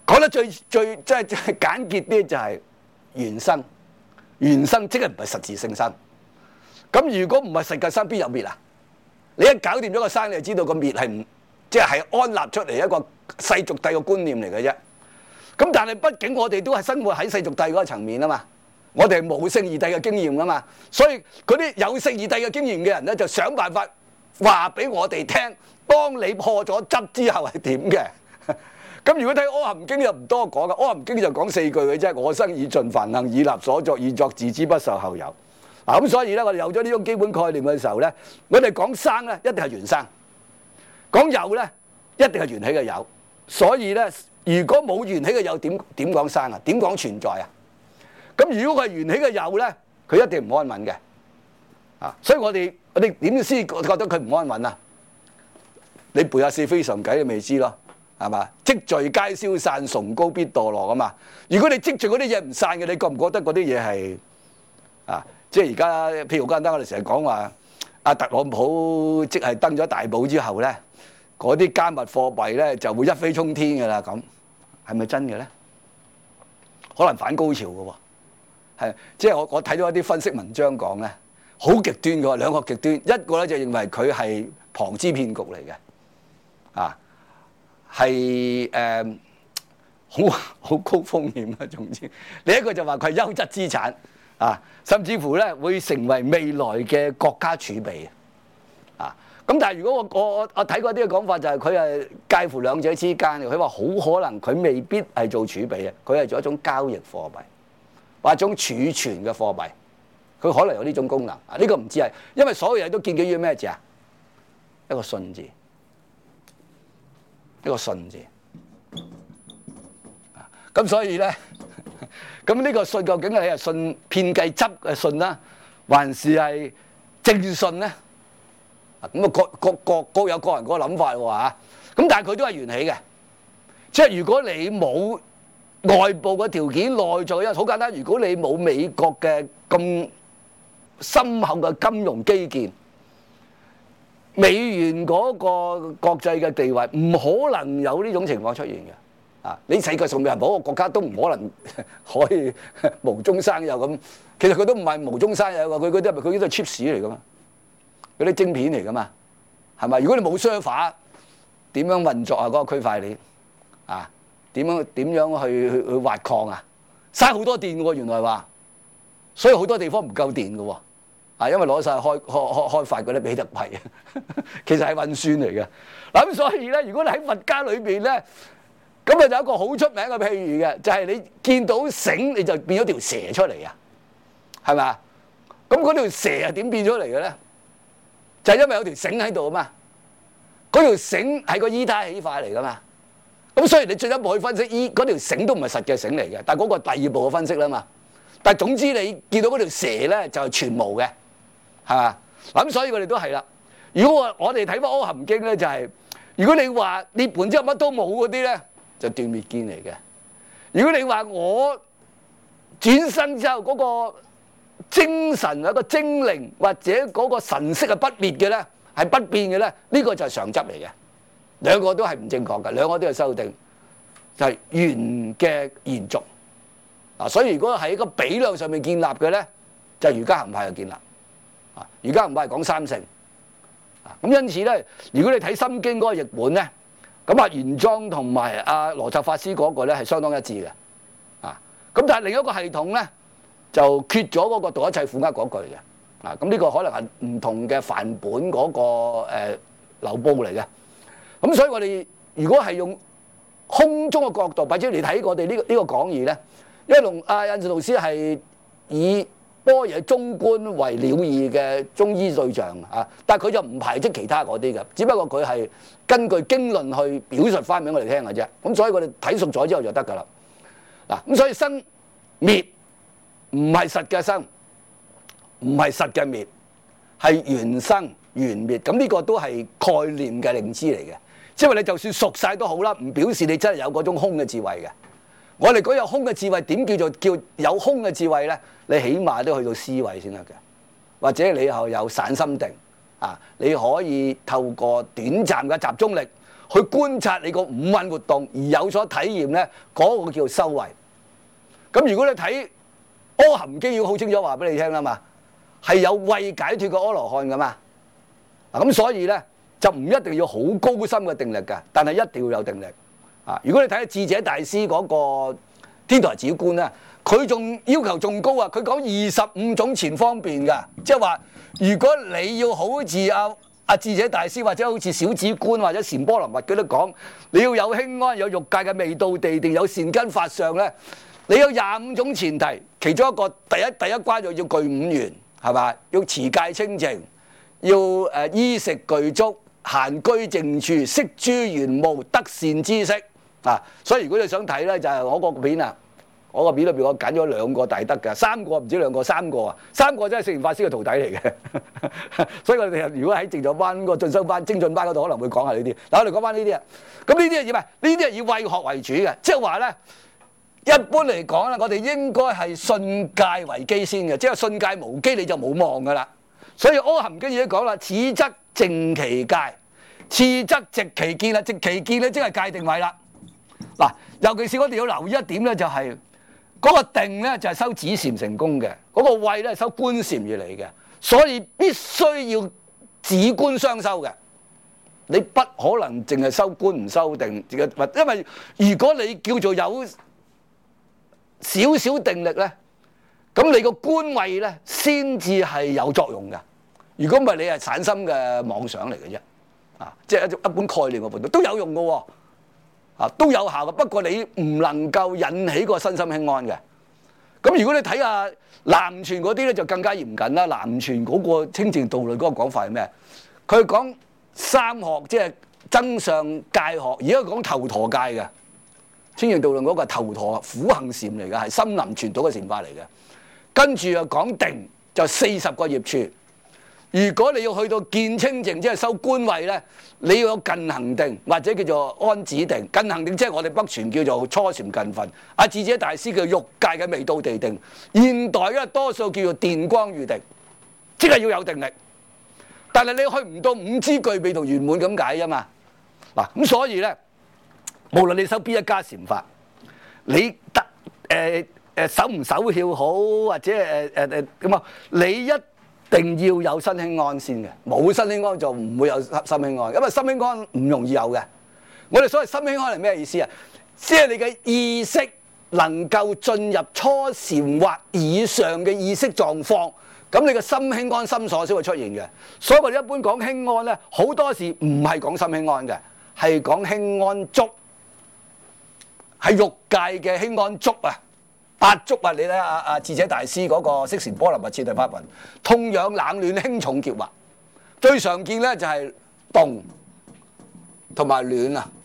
講得最最即係簡潔啲就係緣生，緣生即係唔係實質性生。咁如果唔係實質生，邊有滅啊？你一搞掂咗個生，你就知道個滅係唔即係係安立出嚟一個世俗帝嘅觀念嚟嘅啫。咁但係畢竟我哋都係生活喺世俗帝嗰個層面啊嘛，我哋係無聖義帝嘅經驗啊嘛，所以嗰啲有聖義帝嘅經驗嘅人咧，就想辦法話俾我哋聽，當你破咗執之後係點嘅。咁如果睇《阿含經》又唔多講嘅，《阿含經》就講四句嘅啫，我生已盡梵行，已立所作，已作自知，不受後有。嗱咁所以咧，我哋有咗呢種基本概念嘅時候咧，我哋講生咧一定係緣生，講有咧一定係緣起嘅有。所以咧，如果冇緣起嘅有，點點講生啊？點講存在啊？咁如果佢係緣起嘅有咧，佢一定唔安穩嘅。啊，所以我哋我哋點先覺得佢唔安穩啊？你背下是非常偈，你咪知咯。係嘛？積聚皆消散，崇高必墮落啊嘛！如果你積聚嗰啲嘢唔散嘅，你覺唔覺得嗰啲嘢係啊？即係而家譬如好簡單，我哋成日講話阿特朗普即係登咗大寶之後咧，嗰啲加密貨幣咧就會一飛沖天㗎啦！咁係咪真嘅咧？可能反高潮嘅喎，係即係我我睇到一啲分析文章講咧，好極端嘅喎，兩個極端，一個咧就認為佢係龐氏騙局嚟嘅，啊。係誒好好高風險啊！總之，另一個就話佢係優質資產啊，甚至乎咧會成為未來嘅國家儲備啊！咁但係如果我我我睇過啲嘅講法就係佢係介乎兩者之間嘅，佢話好可能佢未必係做儲備嘅，佢係做一種交易貨幣，或者一種儲存嘅貨幣，佢可能有呢種功能啊！呢個唔知係，因為所有嘢都建基於咩字啊？一個信字。一個信字，咁所以咧，咁呢個信究竟係信騙計執嘅信啦，還是係正信咧？咁啊各各各各有各人個諗法喎嚇。咁但係佢都係緣起嘅，即係如果你冇外部嘅條件，內在嘅好簡單。如果你冇美國嘅咁深厚嘅金融基建，美元嗰個國際嘅地位唔可能有呢種情況出現嘅，啊！你世界上任何一個國家都唔可能可以無中生有咁，其實佢都唔係無中生有㗎，佢嗰啲係咪佢啲係 chips 嚟㗎嘛，嗰啲晶片嚟㗎嘛，係咪？如果你冇 server，點樣運作啊？嗰個區塊鏈啊，點樣點樣去去去挖礦啊？嘥好多電㗎喎，原來話，所以好多地方唔夠電㗎喎。啊，因為攞晒開開開開發嗰啲比特幣啊，其實係運算嚟嘅。嗱咁所以咧，如果你喺佛家裏邊咧，咁啊就有一個好出名嘅譬喻嘅，就係你見到繩你就變咗條蛇出嚟啊，係咪啊？咁嗰條蛇係點變咗嚟嘅咧？就係因為有條繩喺度啊嘛。嗰條繩係個依他起塊嚟噶嘛。咁雖然你進一步去分析，依嗰條繩都唔係實嘅繩嚟嘅，但係嗰個第二步嘅分析啦嘛。但係總之你見到嗰條蛇咧就係全無嘅。係嘛？咁所以我哋都係啦。如果我我哋睇翻《阿含經》咧，就係、是、如果你話涅槃之後乜都冇嗰啲咧，就斷滅見嚟嘅。如果你話我轉生之後嗰個精神一個精靈或者嗰個神識係不滅嘅咧，係不變嘅咧，呢、這個就係常執嚟嘅。兩個都係唔正確嘅，兩個都係修訂，就係、是、緣嘅延續。啊，所以如果喺一個比量上面建立嘅咧，就係、是、瑜伽行派嘅建立。啊！而家唔係講三性，啊咁因此咧，如果你睇《心經》嗰個譯本咧，咁啊玄奘同埋阿羅什法師嗰個咧係相當一致嘅，啊咁但係另一個系統咧就缺咗嗰個度一切苦厄嗰句嘅，啊咁呢個可能係唔同嘅梵本嗰、那個誒、呃、流布嚟嘅，咁所以我哋如果係用空中嘅角度，或者嚟睇我哋呢個呢、這個講義咧，因為龍阿印順導師係以般若中觀為了義嘅中醫對象啊，但係佢就唔排斥其他嗰啲嘅，只不過佢係根據經論去表述翻俾我哋聽嘅啫。咁所以我哋睇熟咗之後就得㗎啦。嗱，咁所以生滅唔係實嘅生，唔係實嘅滅，係緣生緣滅。咁呢個都係概念嘅認知嚟嘅，即係話你就算熟晒都好啦，唔表示你真係有嗰種空嘅智慧嘅。我哋講有空嘅智慧，點叫做叫有空嘅智慧咧？你起碼都去到思維先得嘅，或者你又有散心定啊，你可以透過短暫嘅集中力去觀察你個五蘊活動而有所體驗咧，嗰、那個叫修慧。咁如果你睇《阿含經》，要好清楚話俾你聽啦嘛，係有慧解脫嘅阿羅漢噶嘛。嗱咁所以咧就唔一定要好高深嘅定力㗎，但係一定要有定力啊！如果你睇下智者大師嗰個天台止觀咧，佢仲要求仲高啊！佢講二十五種前方便㗎，即係話如果你要好似阿阿智者大師或者好似小止觀或者禪波羅蜜佢都講，你要有輕安有欲界嘅未到地定有善根法相咧，你有廿五種前提，其中一個第一第一關就要具五緣，係嘛？要持戒清淨。要誒衣食具足，閒居靜處，識諸緣務，得善知識啊！所以如果你想睇咧，就係、是、我個片啊，我個片裏邊我揀咗兩個大德嘅，三個唔知兩個，三個啊，三個真係聖嚴法師嘅徒弟嚟嘅。所以我哋如果喺靜坐班個進修班、精進班嗰度，可能會講下呢啲。嗱，我哋講翻呢啲啊，咁呢啲係點啊？呢啲係以慧學為主嘅，即係話咧，一般嚟講咧，我哋應該係信戒為基先嘅，即係信戒無基你就冇望噶啦。所以《阿含經》已經講啦，此則淨其戒，次則直其見啦，直其見咧即係戒定慧啦。嗱，尤其是我哋要留意一點咧，就係、是、嗰個定咧就係修止禪成功嘅，嗰、那個慧咧係修觀禪而嚟嘅，所以必須要止觀雙修嘅。你不可能淨係修觀唔修定，因為如果你叫做有少少定力咧。咁你個觀慧咧，先至係有作用嘅。如果唔係，你係散心嘅妄想嚟嘅啫。啊，即係一一般概念嘅活動都有用嘅喎，啊都有效嘅。不過你唔能夠引起個身心輕安嘅。咁如果你睇下南傳嗰啲咧，就更加嚴謹啦。南傳嗰個清淨道論嗰個講法係咩？佢講三學，即係增上戒學，而家講頭陀戒嘅。清淨道論嗰個係頭陀苦行禪嚟嘅，係森林傳統嘅禪法嚟嘅。跟住又講定就四十個業處，如果你要去到見清淨，即係修觀慧咧，你要有近行定或者叫做安止定。近行定即係我哋北傳叫做初禪近分，阿智者大師叫欲界嘅未到地定，現代咧多數叫做電光喻定，即係要有定力。但係你去唔到五支具備同圓滿咁解啫嘛。嗱咁所以咧，無論你修邊一家禪法，你得誒。呃誒守唔守竅好，或者誒誒誒咁啊？你一定要有身輕安先嘅，冇身輕安就唔會有心輕安，因為心輕安唔容易有嘅。我哋所謂心輕安係咩意思啊？即係你嘅意識能夠進入初禪或以上嘅意識狀況，咁你嘅心輕安心所先會出現嘅。所以我哋一般講輕安咧，好多時唔係講心輕安嘅，係講輕安足，係欲界嘅輕安足啊！八足啊！你睇下阿智者大師嗰個釋禪波羅蜜次第法雲，痛癢冷暖輕重結惑，最常見咧就係凍同埋暖啊，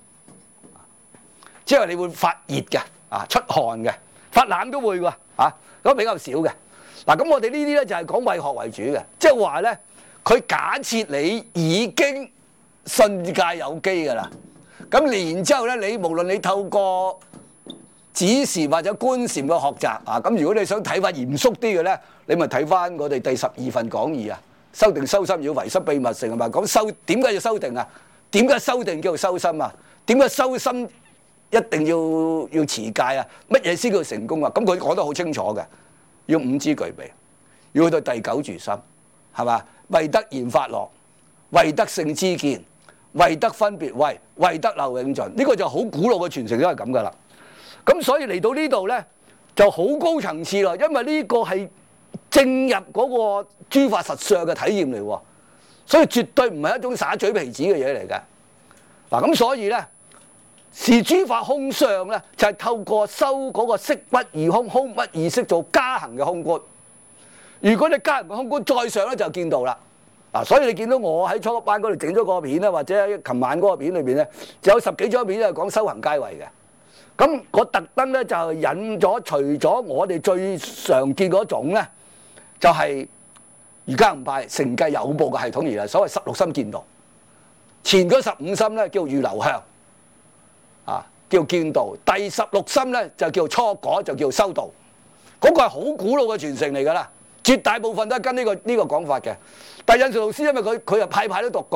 即係你會發熱嘅啊，出汗嘅，發冷都會喎啊，咁比較少嘅。嗱咁我哋呢啲咧就係講慧學為主嘅，即係話咧佢假設你已經信戒有基㗎啦，咁然之後咧你無論你透過止禪或者觀禪嘅學習啊，咁如果你想睇翻嚴肅啲嘅咧，你咪睇翻我哋第十二份講義啊，修定修心要唯識秘密性係嘛？講修點解要修定啊？點解修定叫做修心啊？點解修心一定要要持戒啊？乜嘢先叫成功啊？咁佢講得好清楚嘅，要五支具備，要去到第九住心，係嘛？為得現法樂，為得聖知見，為得分別慧，為得漏永盡。呢個就好古老嘅傳承都係咁噶啦。咁所以嚟到呢度咧，就好高層次啦，因為呢個係正入嗰個諸法實相嘅體驗嚟喎，所以絕對唔係一種耍嘴皮子嘅嘢嚟嘅。嗱咁所以咧，是諸法空相咧，就係、是、透過修嗰個色不異空、空不異色做加行嘅空觀。如果你加行嘅空觀再上咧，就見到啦。嗱，所以你見到我喺初班嗰度整咗個片咧，或者喺琴晚嗰個片裏邊咧，就有十幾張片係講修行階位嘅。咁我特登咧就引咗，除咗我哋最常見嗰種咧，就係瑜伽行派承繼有部嘅系統而嚟，所謂十六心見道。前嗰十五心咧叫預流向，啊叫見道。第十六心咧就叫初果，就叫修道。嗰、那個係好古老嘅傳承嚟㗎啦，絕大部分都係跟呢、這個呢、這個講法嘅。但係印順老師因為佢佢又派派都讀㗎嘛，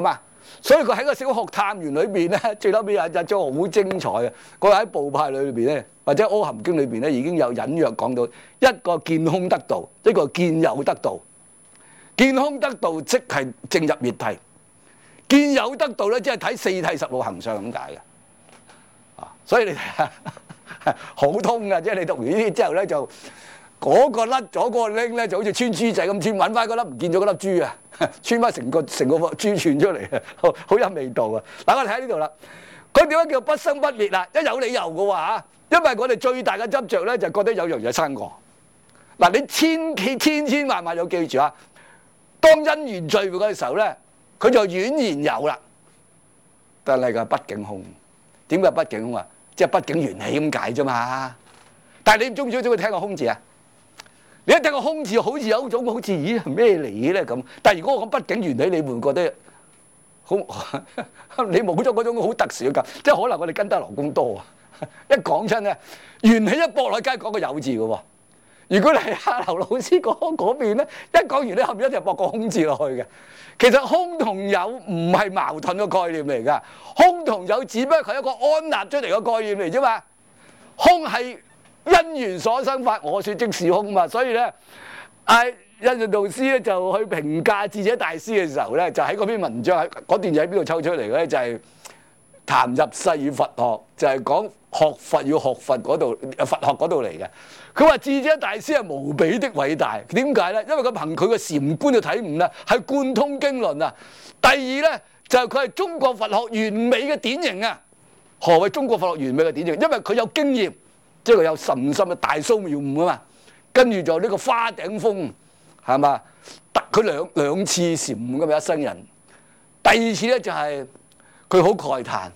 所以佢喺個小學探員裏邊咧，最後尾有一章好精彩嘅。佢喺部派裏邊咧，或者阿含經裏邊咧，已經有隱約講到一個見空得道，一個見有得道。見空得道即係正入滅諦，見有得道咧，即係睇四諦十路行相咁解嘅。啊，所以你睇下好通嘅，即係你讀完呢啲之後咧，就嗰個甩咗嗰個拎咧，就好似穿珠仔咁穿，揾翻嗰粒唔見咗嗰粒珠啊，穿翻成個成個珠串出嚟啊，好好有味道啊！嗱，我哋睇呢度啦，佢點解叫不生不滅啊？一有理由嘅話嚇，因為我哋最大嘅執着咧，就覺得有樣嘢生過。嗱，你千千千千萬萬要記住啊！當因緣聚會嘅時候咧，佢就宛然有啦。但係個畢竟空，點解畢竟空啊？即係畢竟緣起咁解啫嘛。但係你唔中唔中意聽個空字啊？你一聽個空字，好似有種好似咦係咩嚟嘅咧咁。但係如果我講畢竟緣起，你會唔會覺得好？你冇咗嗰種好特殊嘅感，即係可能我哋跟得羅公多啊。一講親咧，緣起一駁落，梗係講個有字嘅喎。如果你係阿劉老師講嗰邊咧，一講完咧，後面一定駁個空字落去嘅。其實空同有唔係矛盾嘅概念嚟㗎，空同有只不過係一個安立出嚟嘅概念嚟啫嘛。空係因緣所生法，我說即是空嘛。所以咧，阿印順導師咧就去評價智者大師嘅時候咧，就喺嗰篇文章喺嗰段嘢喺邊度抽出嚟嘅咧，就係、是、談入世與佛學，就係、是、講學佛要學佛嗰度，佛學嗰度嚟嘅。佢話智者大師係無比的偉大，點解咧？因為佢憑佢嘅禪觀嘅體悟咧，係貫通經論啊。第二咧就係佢係中國佛學完美嘅典型啊。何謂中國佛學完美嘅典型？因為佢有經驗，即係佢有甚深嘅大蘇妙悟啊嘛。跟住就呢個花頂峰係嘛，得佢兩兩次禪悟咁樣一生人。第二次咧就係佢好慨嘆，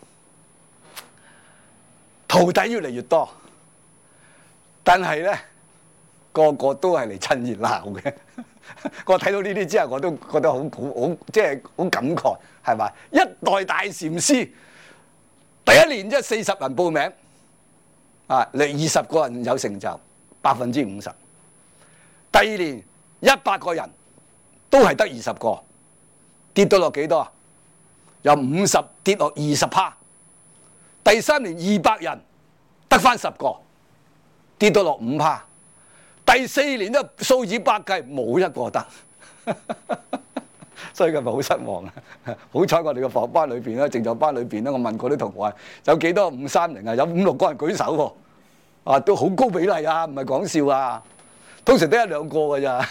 徒弟越嚟越多。但係咧，個個都係嚟趁熱鬧嘅。我睇到呢啲之後，我都覺得好好好，即係好感慨，係咪？一代大禪師，第一年即係四十人報名，啊，嚟二十個人有成就，百分之五十。第二年一百個人，都係得二十個，跌到落幾多啊？由五十跌落二十趴。第三年二百人，得返十個。跌到落五趴，第四年都數以百計冇一個得，所以佢咪好失望啊！好彩我哋個佛學班裏邊咧，正座班裏邊咧，我問過啲同學有幾多五三零啊？有五六個人舉手喎，啊都好高比例啊，唔係講笑啊！通常得一兩個㗎咋。啊，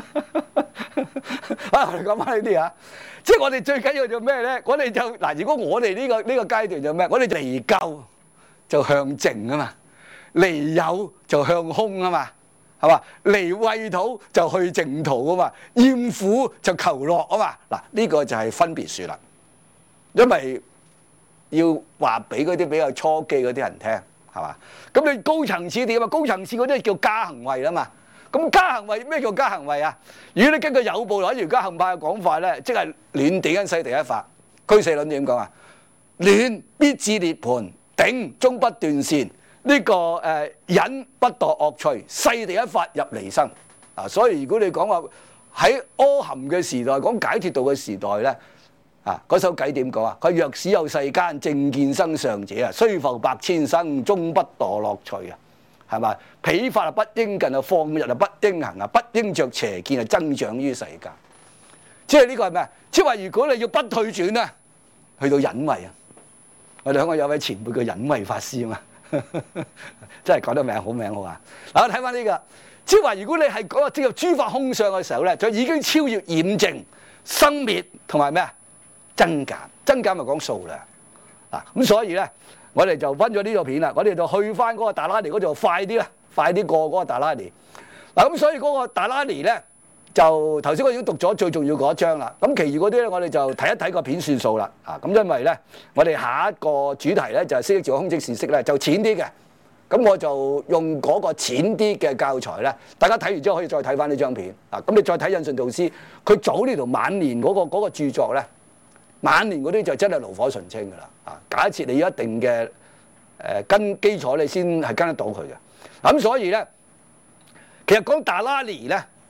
我哋講翻呢啲啊，即係我哋最緊要做咩咧？我哋就嗱，如果我哋呢個呢個階段就咩？我哋離垢就向靜啊嘛。離有就向空啊嘛，係嘛？離穢土就去淨土啊嘛，厭苦就求樂啊嘛。嗱，呢個就係分別說啦，因為要話俾嗰啲比較初機嗰啲人聽，係嘛？咁你高層次點啊？高層次嗰啲叫加行位啦嘛。咁加行位咩叫加行位啊？如果你根據有部或者瑜伽行派嘅講法咧，即係暖頂因世第一法，俱舍論點講啊？暖必至涅槃，頂終不斷線。呢、這個誒、呃、忍不墮惡趣，世第一法入離生啊！所以如果你講話喺阿含嘅時代，講解脫道嘅時代咧，啊嗰首偈點講啊？佢若使有世間正見生上者啊，雖復百千生，終不墮樂趣啊！係咪？彼法啊不應近啊，放逸啊不應行啊，不應着邪見啊，增長於世間。即係呢個係咩？即係話如果你要不退轉咧，去到忍位啊！我哋香港有位前輩叫忍位法師啊嘛。真係講得名好名好啊！嗱，我睇翻呢個，即係話如果你係講個進入諸法空相嘅時候咧，就已經超越染淨、生滅同埋咩啊增減，增減咪講數量啊！咁所以咧，我哋就分咗呢個片啦，我哋就去翻嗰個達拉尼嗰度快啲啦，快啲過嗰個達拉尼。嗱，咁所以嗰個達拉尼咧，就頭先我已經讀咗最重要嗰一章啦。咁其餘嗰啲咧，我哋就睇一睇個片算數啦。啊，咁因為咧，我哋下一個主題咧就係釋自空即是色咧，就淺啲嘅。咁我就用嗰個淺啲嘅教材咧，大家睇完之後可以再睇翻呢張片。啊，咁你再睇印順導師，佢早年同晚年嗰、嗰個嗰個著作咧，晚年嗰啲就真係爐火純青噶啦。啊，假設你有一定嘅誒、呃、跟基礎，你先係跟得到佢嘅。咁所以咧，其實講達拉尼咧。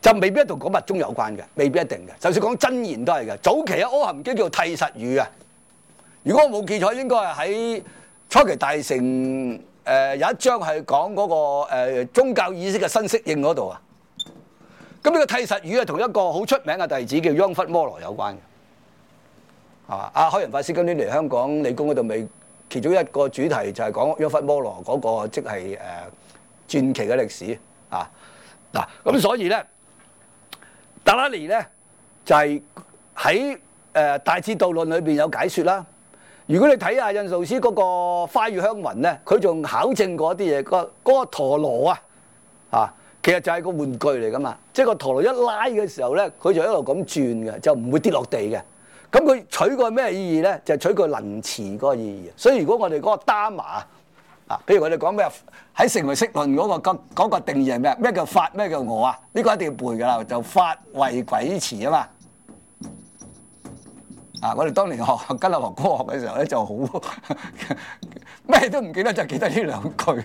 就未必同嗰密宗有關嘅，未必一定嘅。就算講真言都係嘅。早期喺《阿含經》叫諦實語啊，如果我冇記錯，應該係喺初期大乘誒、呃、有一章係講嗰個、呃、宗教意識嘅新適應嗰度啊。咁呢個諦實語係同一個好出名嘅弟子叫央笏摩羅有關嘅，係嘛？阿開仁法師今年嚟香港理工嗰度咪其中一個主題就係講央笏摩羅嗰、那個即係誒傳奇嘅歷史啊。嗱，咁所以咧，達拉尼咧就係喺誒大智度論裏邊有解説啦。如果你睇下印度師嗰個花與香雲咧，佢仲考證過一啲嘢，個嗰個陀螺啊，啊，其實就係個玩具嚟噶嘛，即係個陀螺一拉嘅時候咧，佢就一路咁轉嘅，就唔會跌落地嘅。咁佢取個咩意義咧？就係取個能持嗰個意義。所以如果我哋嗰個達瑪啊，譬如我哋講咩喺成唯識論嗰個嗰個定義係咩？咩叫法？咩叫我啊？呢個一定要背㗎啦，就法為軌持啊嘛。啊！我哋當年學跟阿學科學嘅時候咧，就好咩都唔記得，就記得呢兩句。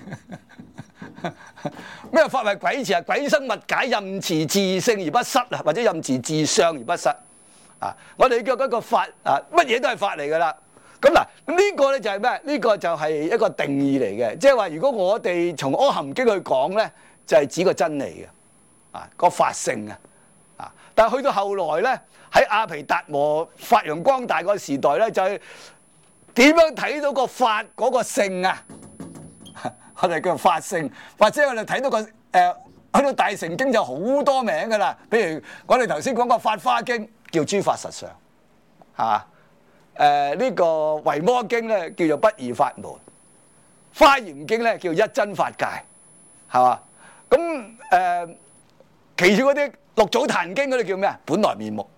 咩法為軌持啊？軌生物解，任持自性而不失啊，或者任持自相而不失啊！我哋叫嗰個法啊，乜嘢都係法嚟㗎啦。咁嗱，呢個咧就係咩？呢個就係一個定義嚟嘅，即係話如果我哋從阿含經去講咧，就係指個真理嘅啊，個法性啊。啊！但係去到後來咧，喺阿毗達摩發揚光大個時代咧，就係點樣睇到個法嗰個性啊？我哋叫法性，或者我哋睇到個誒，去到大乘經就好多名㗎啦。譬如我哋頭先講個法華經叫諸法實相，嚇。誒、呃這個、呢個維摩經咧叫做不二法門，華嚴經咧叫一真法界，係嘛？咁誒、呃，其餘嗰啲六祖壇經嗰啲叫咩啊？本來面目，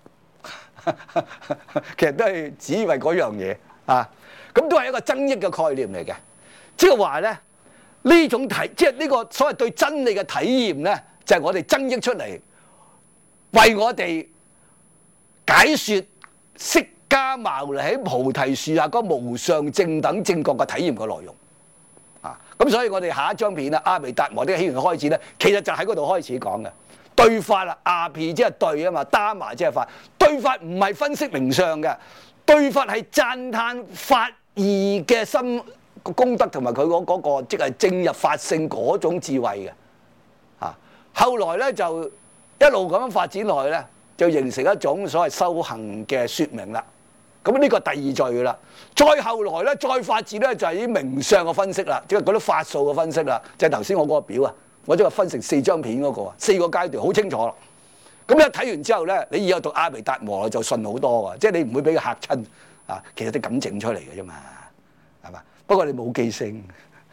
其實都係只為嗰樣嘢啊！咁都係一個增益嘅概念嚟嘅，即係話咧呢種體，即係呢個所謂對真理嘅體驗咧，就係、是、我哋增益出嚟，為我哋解説釋迦牟尼喺菩提樹下嗰無上正等正覺嘅體驗嘅內容啊！咁所以我哋下一張片啦，阿毗達摩的起源開始咧，其實就喺嗰度開始講嘅對法啦。阿毗即係對啊嘛，達摩即係法。對法唔係分析名相嘅，對法係讚歎法義嘅心功德同埋佢嗰嗰個即係正入法性嗰種智慧嘅啊。後來咧就一路咁樣發展落去咧，就形成一種所謂修行嘅説明啦。咁呢個第二序㗎啦，再後來咧，再發展咧就係啲名相嘅分析啦，即係嗰啲法數嘅分析啦，就係頭先我嗰個表啊，我將佢分成四張片嗰個啊，四個階段好清楚啦。咁一睇完之後咧，你以後讀阿毗達摩就順好多啊，即係你唔會俾佢嚇親啊，其實都咁整出嚟嘅啫嘛，係嘛？不過你冇記性，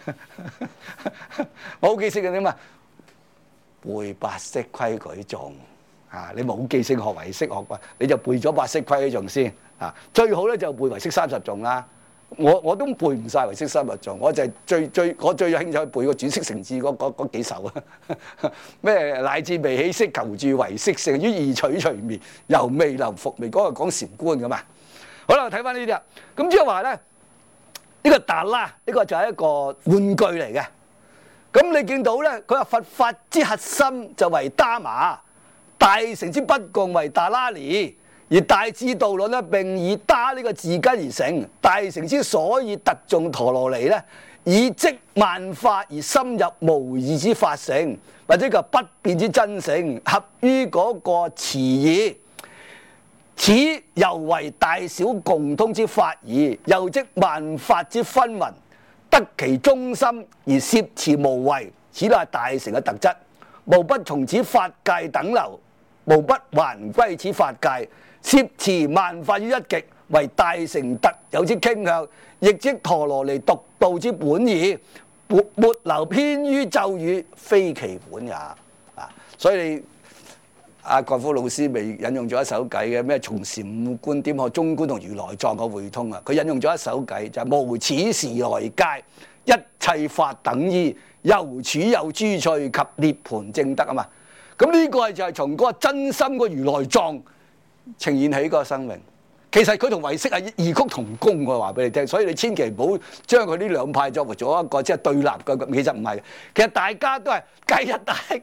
冇記性嘅點啊？背八識規矩頌啊！你冇記性學唯識學啩，你就背咗八識規矩頌先。啊，最好咧就背唯識三十頌啦，我我都背唔晒唯識三十頌，我就係最最我最有興趣背個轉識成智嗰嗰嗰幾首啊，咩乃至微起識求住唯識性於二取隨眠，由未能復未嗰個講禪觀噶嘛。好啦，睇翻呢啲啊，咁即係話咧，呢、呢個達拉呢、呢個就係一個玩具嚟嘅。咁你見到咧，佢話佛法之核心就為達瑪，大乘之不共為達拉尼。而大智度論咧並以達呢個字根而成，大乘之所以特重陀羅尼咧，以即萬法而深入無異之法性，或者叫不變之真性，合於嗰個詞義。此猶為大小共通之法義，又即萬法之分雲，得其中心而攝持無違，此乃大乘嘅特質，無不從此法界等流，無不還歸此法界。攝持萬法於一極，為大乘特有之傾向，亦即陀羅尼獨道之本意，沒沒流偏於咒語，非其本也。啊，所以阿蓋夫老師未引用咗一首偈嘅咩？從禪五觀點學中觀同如來藏嘅會通啊！佢引用咗一首偈就係、是、無此時來界，一切法等依，由處有諸趣及涅槃正德啊嘛！咁呢個就係從嗰個真心個如來藏呈現起個生命，其實佢同唯識係異曲同工，我話俾你聽，所以你千祈唔好將佢呢兩派作為咗一個即係對立嘅，其實唔係，其實大家都係，今日大家都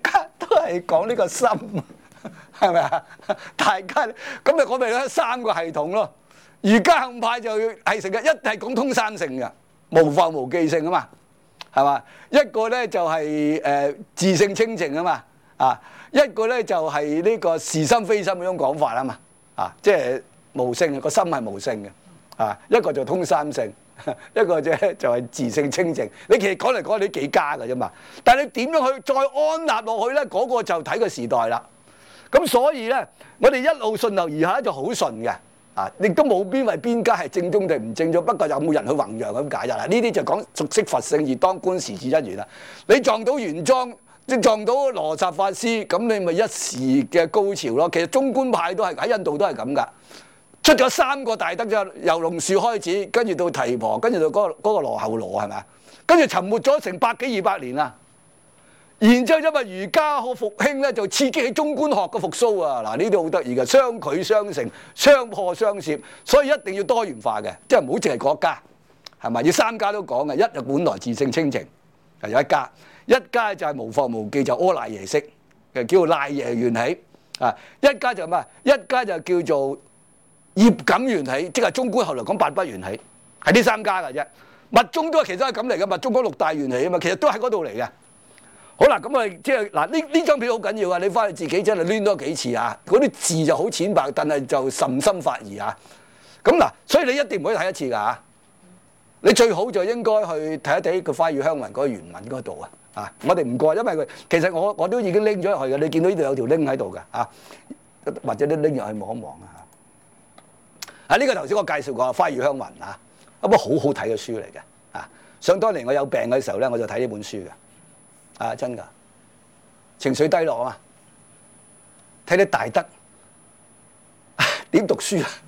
都係講呢個心，係咪啊？大家咁咪講咪咧三個系統咯。儒家行派就係成日一係講通三性嘅，無復無記性啊嘛，係嘛？一個咧就係、是、誒、呃、自性清淨啊嘛，啊一個咧就係、是、呢個是心非心嗰種講法啊嘛，啊即係無性，個心係無性嘅，啊一個就通三性。一個啫就係自性清淨，你其實講嚟講去你幾家㗎啫嘛，但係你點樣去再安納落去咧？嗰、那個就睇個時代啦。咁所以咧，我哋一路順流而下就好順嘅，啊，亦都冇邊位邊家係正宗定唔正宗，不過有冇人去弘揚咁解啫啦。呢啲就講熟悉佛性而當觀時至因緣啦。你撞到玄奘，即撞到羅什法師，咁你咪一時嘅高潮咯。其實中觀派都係喺印度都係咁噶。出咗三個大德啫，由龍樹開始，跟住到提婆，跟住到嗰、那個嗰、那個羅睺羅係咪啊？跟住沉沒咗成百幾二百年啦。然之後因為儒家學復興咧，就刺激起中觀學嘅復甦啊！嗱，呢啲好得意嘅，相距相成，相破相攝，所以一定要多元化嘅，即係唔好淨係嗰一家，係咪？要三家都講嘅，一就本來自性清淨，係有一家；一家就係無復無記，就阿賴耶識，嘅叫做賴耶緣起啊；一家就咩？一家就叫做業感緣起，即係中觀後來講八不緣起，係呢三家嘅啫。密宗都係其實係咁嚟嘅，密宗講六大緣起啊嘛，其實都喺嗰度嚟嘅。好啦，咁啊，即係嗱，呢呢張片好緊要啊！你翻去自己真係攣多幾次啊！嗰啲字就好淺白，但係就甚深法義啊！咁嗱，所以你一定唔可以睇一次㗎嚇。你最好就應該去睇一睇個《花與香雲》嗰個原文嗰度啊！啊，我哋唔過，因為佢其實我我都已經拎咗入去嘅。你見到呢度有條拎喺度㗎啊，或者你拎入去望一望啊！啊，呢個頭先我介紹過《花與香雲》啊，一本好好睇嘅書嚟嘅啊！想當年我有病嘅時候咧，我就睇呢本書嘅。啊，真㗎，情緒低落啊嘛，睇啲大德點讀書啊？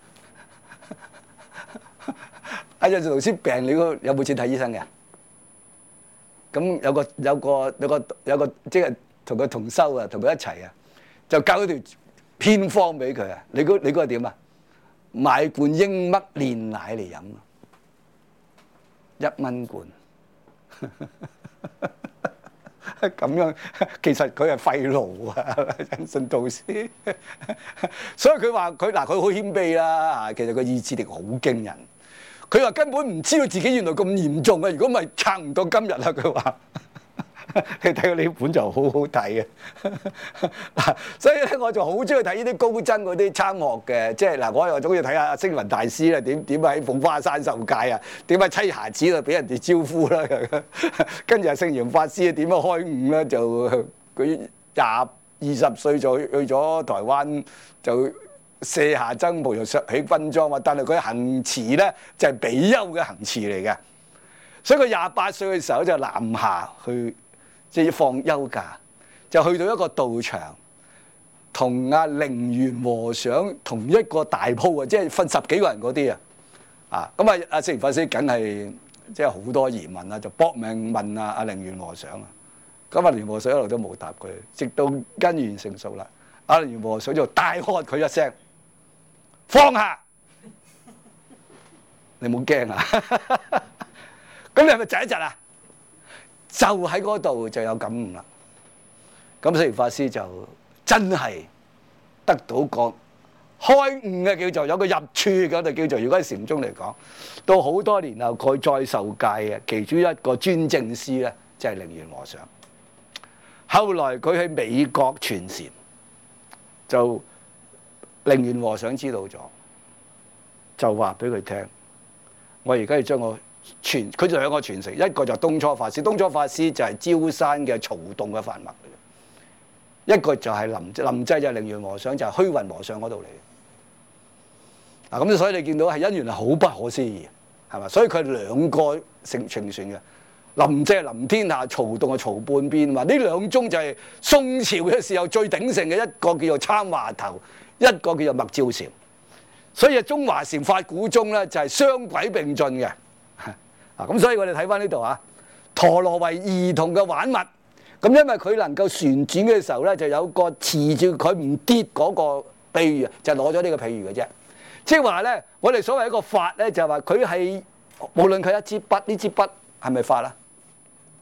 阿有時老師病，你有冇錢睇醫生嘅？咁有個有個有個有個即係同佢同修啊，同佢一齊啊，就教咗條偏方俾佢啊。你估你估係點啊？買罐鷹嘜煉奶嚟飲，一蚊罐。咁樣其實佢係廢奴啊，印順導師，所以佢話佢嗱佢好謙卑啦，其實個意志力好驚人。佢話根本唔知道自己原來咁嚴重啊！如果唔係撐唔到今日啦，佢話你睇到呢本就好好睇嘅。嗱，所以咧我就好中意睇呢啲高僧嗰啲參學嘅，即係嗱，我又中意睇下星雲大師咧點點喺鳳花山受戒啊，點喺棲霞寺度俾人哋招呼啦，跟住阿聖嚴法師點樣開悟咧，就佢廿二十歲就去咗台灣就卸下僧袍又削起軍裝啊，但係佢行持咧就係、是、比丘嘅行持嚟嘅，所以佢廿八歲嘅時候就南下去。即係放休假，就去到一個道場，同阿靈源和尚同一個大鋪啊，即係分十幾個人嗰啲啊，啊咁啊，阿聖嚴法師梗係即係好多疑問啊，就搏命問啊阿靈源和尚啊，咁阿靈源和尚一路都冇答佢，直到根源成熟啦，阿靈源和尚就大喝佢一聲放下，你冇驚啊？咁你係咪窒一窒啊？就喺嗰度就有感悟啦。咁聖嚴法師就真係得到個開悟嘅，叫做有個入處嘅，就叫做如果喺禪宗嚟講，到好多年後佢再受戒嘅其中一個尊證師咧，就係靈源和尚。後來佢喺美國傳禪，就靈源和尚知道咗，就話俾佢聽：我而家要將我傳，佢就兩個傳承，一個就東初法師，東初法師就係焦山嘅曹洞嘅法脈嚟嘅，一個就係臨臨濟就係靈源和尚，就係虛雲和尚嗰度嚟嘅。嗱咁所以你見到係因緣係好不可思議，係嘛？所以佢係兩個成傳傳嘅，臨濟係臨天下，曹洞係曹半邊嘛。呢兩宗就係宋朝嘅時候最鼎盛嘅，一個叫做參話頭，一個叫做默照禪。所以中華禪法古宗咧就係雙軌並進嘅。啊，咁所以我哋睇翻呢度啊，陀羅為兒童嘅玩物，咁因為佢能夠旋轉嘅時候咧，就有個持住佢唔跌嗰個譬喻，就攞咗呢個譬喻嘅啫。即係話咧，我哋所謂一個法咧，就係話佢係無論佢一支筆，呢支筆係咪法啊？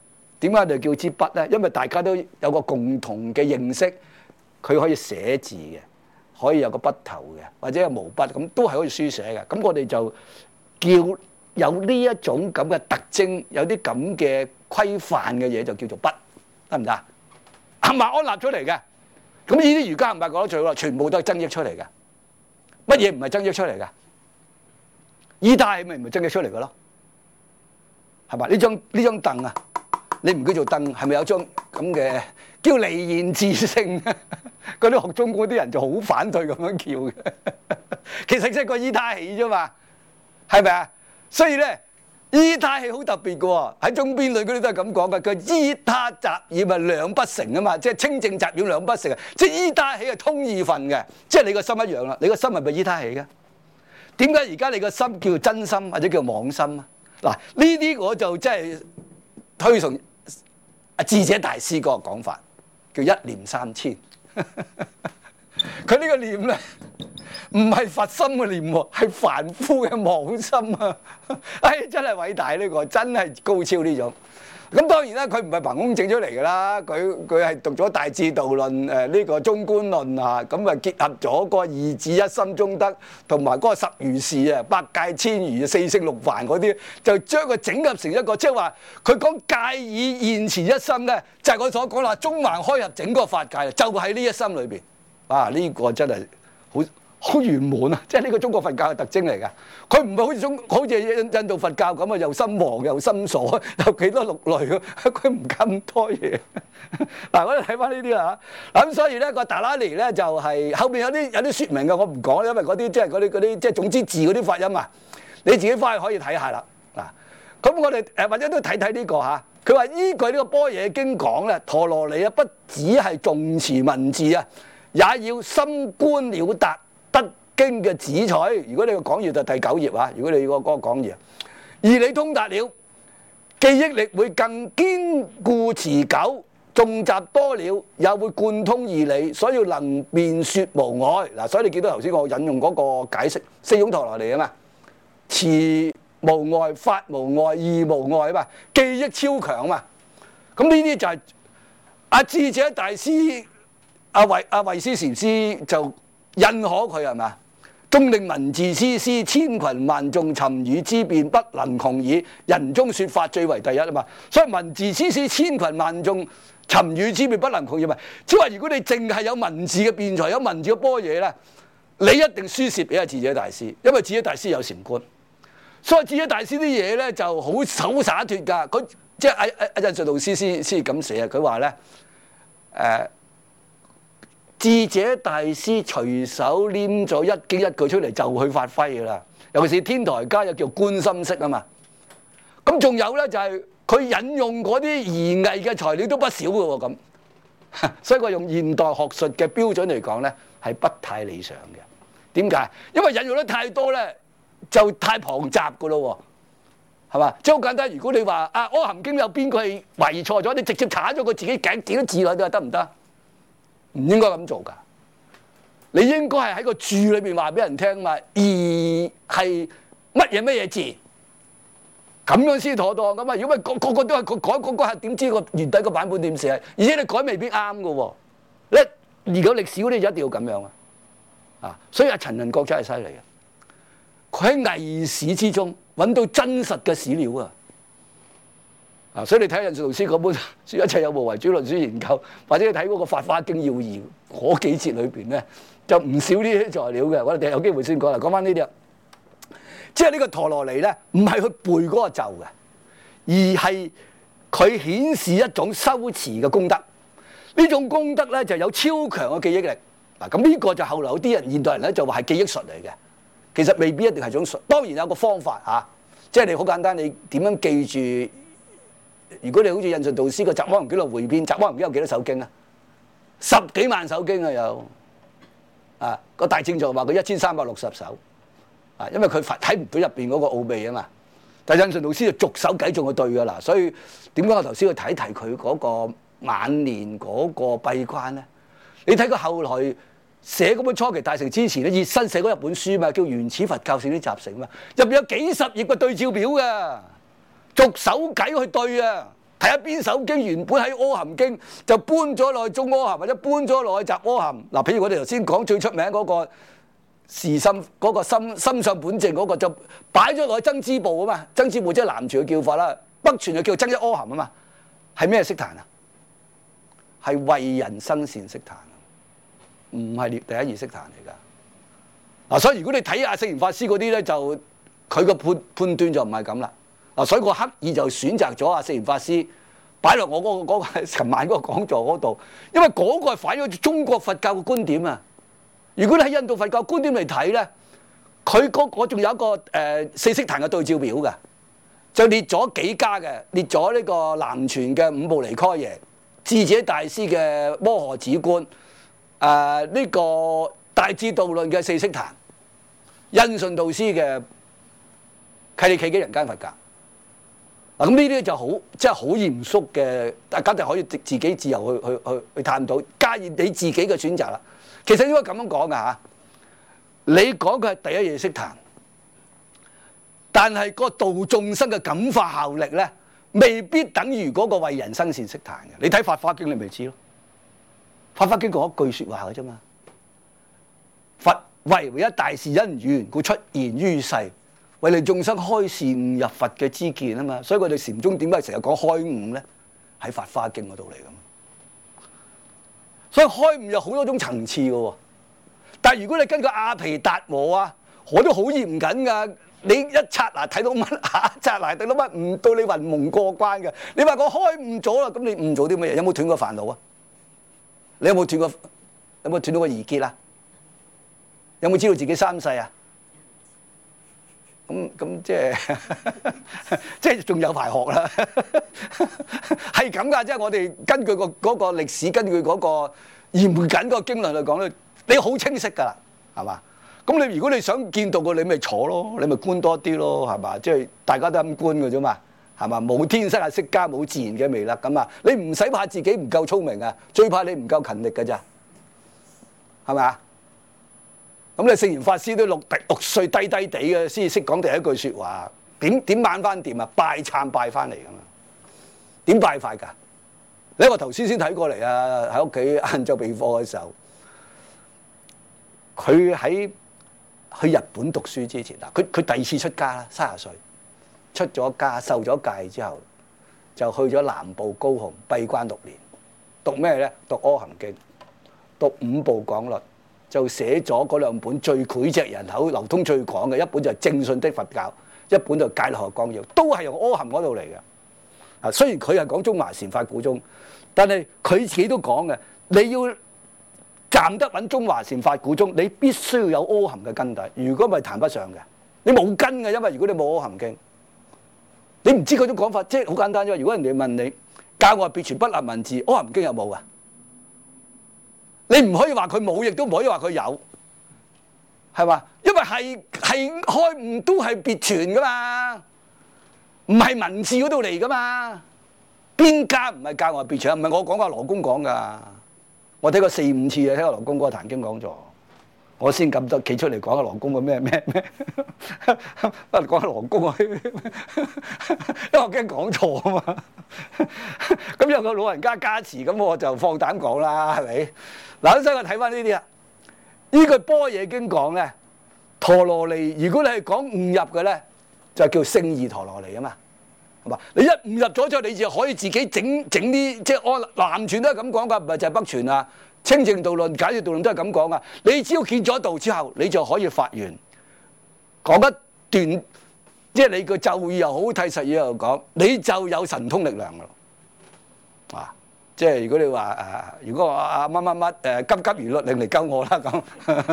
點解我哋叫支筆咧？因為大家都有個共同嘅認識，佢可以寫字嘅，可以有個筆頭嘅，或者有毛筆咁，都係可以書寫嘅。咁我哋就叫有呢一種咁嘅特徵，有啲咁嘅規範嘅嘢就叫做筆，得唔得啊？冚唪唥安立出嚟嘅。咁呢啲儒家唔係講得最好啦，全部都係增益出嚟嘅。乜嘢唔係增益出嚟嘅？衣帶咪唔係增益出嚟嘅咯？係嘛？呢張呢張凳啊，你唔叫做凳，係咪有張咁嘅叫離言自勝啊？嗰啲學中觀啲人就好反對咁樣叫嘅。其實即係個衣帶氣啫嘛，係咪啊？所以咧，衣帶氣好特別嘅喎，喺中邊裏嗰啲都係咁講嘅。佢衣他雜染係兩不成啊嘛，即係清淨雜染兩不成啊。即係衣帶氣係通二分嘅，即係你個心一樣啦。你個心係咪衣帶氣嘅？點解而家你個心叫真心或者叫妄心啊？嗱，呢啲我就真係推崇阿智者大師嗰個講法，叫一念三千。佢呢個念咧，唔係佛心嘅念喎，係凡夫嘅妄心啊！哎，真係偉大呢個，真係高超呢種。咁當然啦，佢唔係憑空整出嚟㗎啦，佢佢係讀咗《大智度論》誒呢個《中觀論》啊，咁啊結合咗個二字一心中得，同埋嗰個十如是啊、百界千餘、四聖六凡嗰啲，就將佢整合成一個，即係話佢講戒以現前一心咧，就係我所講啦，中橫開合整個法界，就喺呢一心裏邊。啊，呢個真係好好圓滿啊！即係呢個中國佛教嘅特徵嚟㗎。佢唔係好似中好似印度佛教咁啊，又心王又心所，有幾多六類㗎？佢唔咁多嘢。嗱，我哋睇翻呢啲啦嚇。咁所以咧個達拉尼咧就係後邊有啲有啲説明嘅，我唔講，因為嗰啲即係嗰啲嗰啲即係總之字嗰啲發音啊，你自己翻去可以睇下啦。嗱，咁我哋誒或者都睇睇呢個嚇。佢話依據呢個《般若經》講咧，陀羅尼啊，不只係重持文字啊，也要深觀了達得經嘅旨趣。如果你個講義就第九頁啊，如果你個嗰個講義，而你通達了，記憶力會更堅固持久，誦習多了也會貫通義理，所以能辯說無礙。嗱，所以你見到頭先我引用嗰個解釋四種陀羅尼啊嘛，持無礙、法無礙、義無礙啊嘛，記憶超強啊嘛。咁呢啲就係阿智者大師。阿慧阿慧思禪師就認可佢係嘛？終令文字師師千群萬眾尋語之辯不能窮矣，人中說法最為第一啊嘛！所以文字師師千群萬眾尋語之辯不能窮矣嘛！即係話如果你淨係有文字嘅辯才，有文字嘅般若咧，你一定輸蝕俾阿智者大師，因為智者大師有禪觀，所以智者大師啲嘢咧就好好灑脫㗎。佢即係阿阿阿印順導師先先咁寫啊，佢話咧誒。呃智者大師隨手拈咗一經一句出嚟就去發揮㗎啦，尤其是天台家又叫觀心式啊嘛。咁仲有咧就係、是、佢引用嗰啲儀藝嘅材料都不少嘅喎咁，所以我用現代學術嘅標準嚟講咧係不太理想嘅。點解？因為引用得太多咧就太龐雜㗎咯喎，係嘛？即係好簡單，如果你話啊《阿含經》有邊句係遺錯咗，你直接查咗佢自己頸幾多字落去得唔得？唔應該咁做㗎，你應該係喺個注裏邊話俾人聽嘛，而係乜嘢乜嘢字，咁樣先妥當㗎嘛。如果唔係個個個都係改嗰個係點知個原底個版本點寫？而且你改未必啱㗎喎。咧如果歷史嗰啲就一定要咁樣啊，啊！所以阿陳仁國真係犀利啊，佢喺偽史之中揾到真實嘅史料啊！啊！所以你睇印順導師嗰本書《一切有無為主論書研究》，或者你睇嗰個《法華經要義》嗰幾節裏邊咧，就唔少呢啲材料嘅。我哋有機會先講啦，講翻呢啲啊。即係呢個陀羅尼咧，唔係去背嗰個咒嘅，而係佢顯示一種修持嘅功德。呢種功德咧就有超強嘅記憶力。嗱，咁呢個就後來有啲人現代人咧就話係記憶術嚟嘅，其實未必一定係種術。當然有個方法嚇，即係你好簡單，你點樣記住？如果你好似印順導師個《雜阿含經》度匯編，《雜阿含經》有幾多首經啊？十幾萬首經啊有，啊個大正就話佢一千三百六十首，啊因為佢睇唔到入邊嗰個奧秘啊嘛。但係印順導師就逐手計中去對㗎啦，所以點解我頭先去睇一睇佢嗰個晚年嗰個閉關咧？你睇佢後來寫嗰本初期大成之前咧，熱身寫嗰一本書嘛，叫《原始佛教史啲集成》嘛，入邊有幾十頁嘅對照表㗎。逐手計去對啊， 睇下邊首經原本喺阿含經就搬咗落去中阿含，或者搬咗落去雜阿含。嗱，譬如我哋頭先講最出名嗰個時心嗰、嗰個心心上本淨嗰個就擺咗落去增支部啊嘛，增支部即係南傳嘅叫法啦，北傳就叫增一阿含啊嘛，係咩悉壇啊？係為人生善悉壇，唔係第一義悉壇嚟㗎。嗱，所以如果你睇下聖嚴法師嗰啲咧，就佢個判判斷就唔係咁啦。嗱，所以我刻意就選擇咗阿聖嚴法師擺落我嗰、嗰個嗰、嗰個尋晚嗰個講座嗰度，因為嗰個係反映咗中國佛教嘅觀點啊。如果你喺印度佛教觀點嚟睇咧，佢嗰個仲有一個誒、呃、四悉壇嘅對照表嘅，就列咗幾家嘅，列咗呢個南傳嘅五部尼開耶、智者大師嘅摩訶止觀，誒、呃、呢、這個大智度論嘅四悉壇，印順導師嘅契理契機人間佛教。嗱，咁呢啲就好，即係好嚴肅嘅，大家就可以自自己自由去去去去探討，加以你自己嘅選擇啦。其實應該咁樣講㗎嚇，你講嘅係第一義悉壇，但係個度眾生嘅感化效力咧，未必等於嗰個為人生善悉壇嘅。你睇《法華經》你咪知咯，《法華經》講一句説話嘅啫嘛。佛為唯一大事因緣，故出現於世，為利眾生開示悟入佛嘅知見啊嘛。所以我哋禪宗點解成日講開悟咧？喺《法華經》嗰度嚟㗎嘛。所以開悟有好多種層次嘅喎，但係如果你根據阿毗達磨啊，我都好嚴謹㗎。你一剎那睇到乜，下一剎那睇到乜，悟到你雲蒙過關嘅。你話我開悟咗啦，咁你悟咗啲乜嘢？有冇斷過煩惱啊？你有冇斷過？有冇斷到個疑結啊？有冇知道自己三世啊？咁咁即係即係仲有排學啦，係咁㗎。即係我哋根據個嗰個歷史，根據嗰個嚴謹個經論嚟講咧，你好清晰㗎啦，係嘛？咁你如果你想見到個，你咪坐咯，你咪觀多啲咯，係嘛？即係大家都咁觀㗎啫嘛，係嘛？冇天生係釋迦，冇自然嘅微粒咁啊！你唔使怕自己唔夠聰明啊，最怕你唔夠勤力㗎咋，係咪啊？咁你聖嚴法師都六六歲低低地嘅先識講第一句説話，點點晚翻掂啊？拜懺拜翻嚟㗎嘛？點拜法㗎？你我頭先先睇過嚟啊！喺屋企晏晝備課嘅時候，佢喺去日本讀書之前嗱，佢佢第二次出家啦，三十歲出咗家，受咗戒之後，就去咗南部高雄閉關六年，讀咩咧？讀阿含經，讀五部講律。就寫咗嗰兩本最膾炙人口、流通最廣嘅，一本就係正信的佛教，一本就戒律學綱要，都係用阿含嗰度嚟嘅。啊，雖然佢係講中華禪法古宗，但係佢自己都講嘅，你要站得穩中華禪法古宗，你必須要有阿含嘅根底。如果唔係談不上嘅，你冇根嘅，因為如果你冇阿含經，你唔知嗰種講法，即係好簡單啫。如果人哋問你教外別傳不立文字，阿含經有冇啊？你唔可以話佢冇，亦都唔可以話佢有，係嘛？因為係係開悟都係別傳噶嘛，唔係文字嗰度嚟噶嘛。邊家唔係教外別傳？唔係我講過，羅公講噶。我睇過四五次啊，睇過羅公嗰個壇經講座，我先咁多企出嚟講下羅公個咩咩咩，講下羅公啊，因為我驚講錯啊嘛。咁有個老人家加持，咁我就放膽講啦，係咪？嗱，所以我睇翻呢啲啊，呢句般若經講咧，陀羅尼，如果你係講悟入嘅咧，就叫勝義陀羅尼啊嘛，係嘛？你一悟入咗之後，你就可以自己整整啲，即係按南傳都係咁講噶，唔係就係北傳啊。清淨道論、解脫道論都係咁講噶。你只要見咗道之後，你就可以發願講一段，即係你個咒語又好，諦實語又講，你就有神通力量噶咯，啊！即係如果你話誒、啊，如果阿乜乜乜誒急急如律令嚟救我啦咁，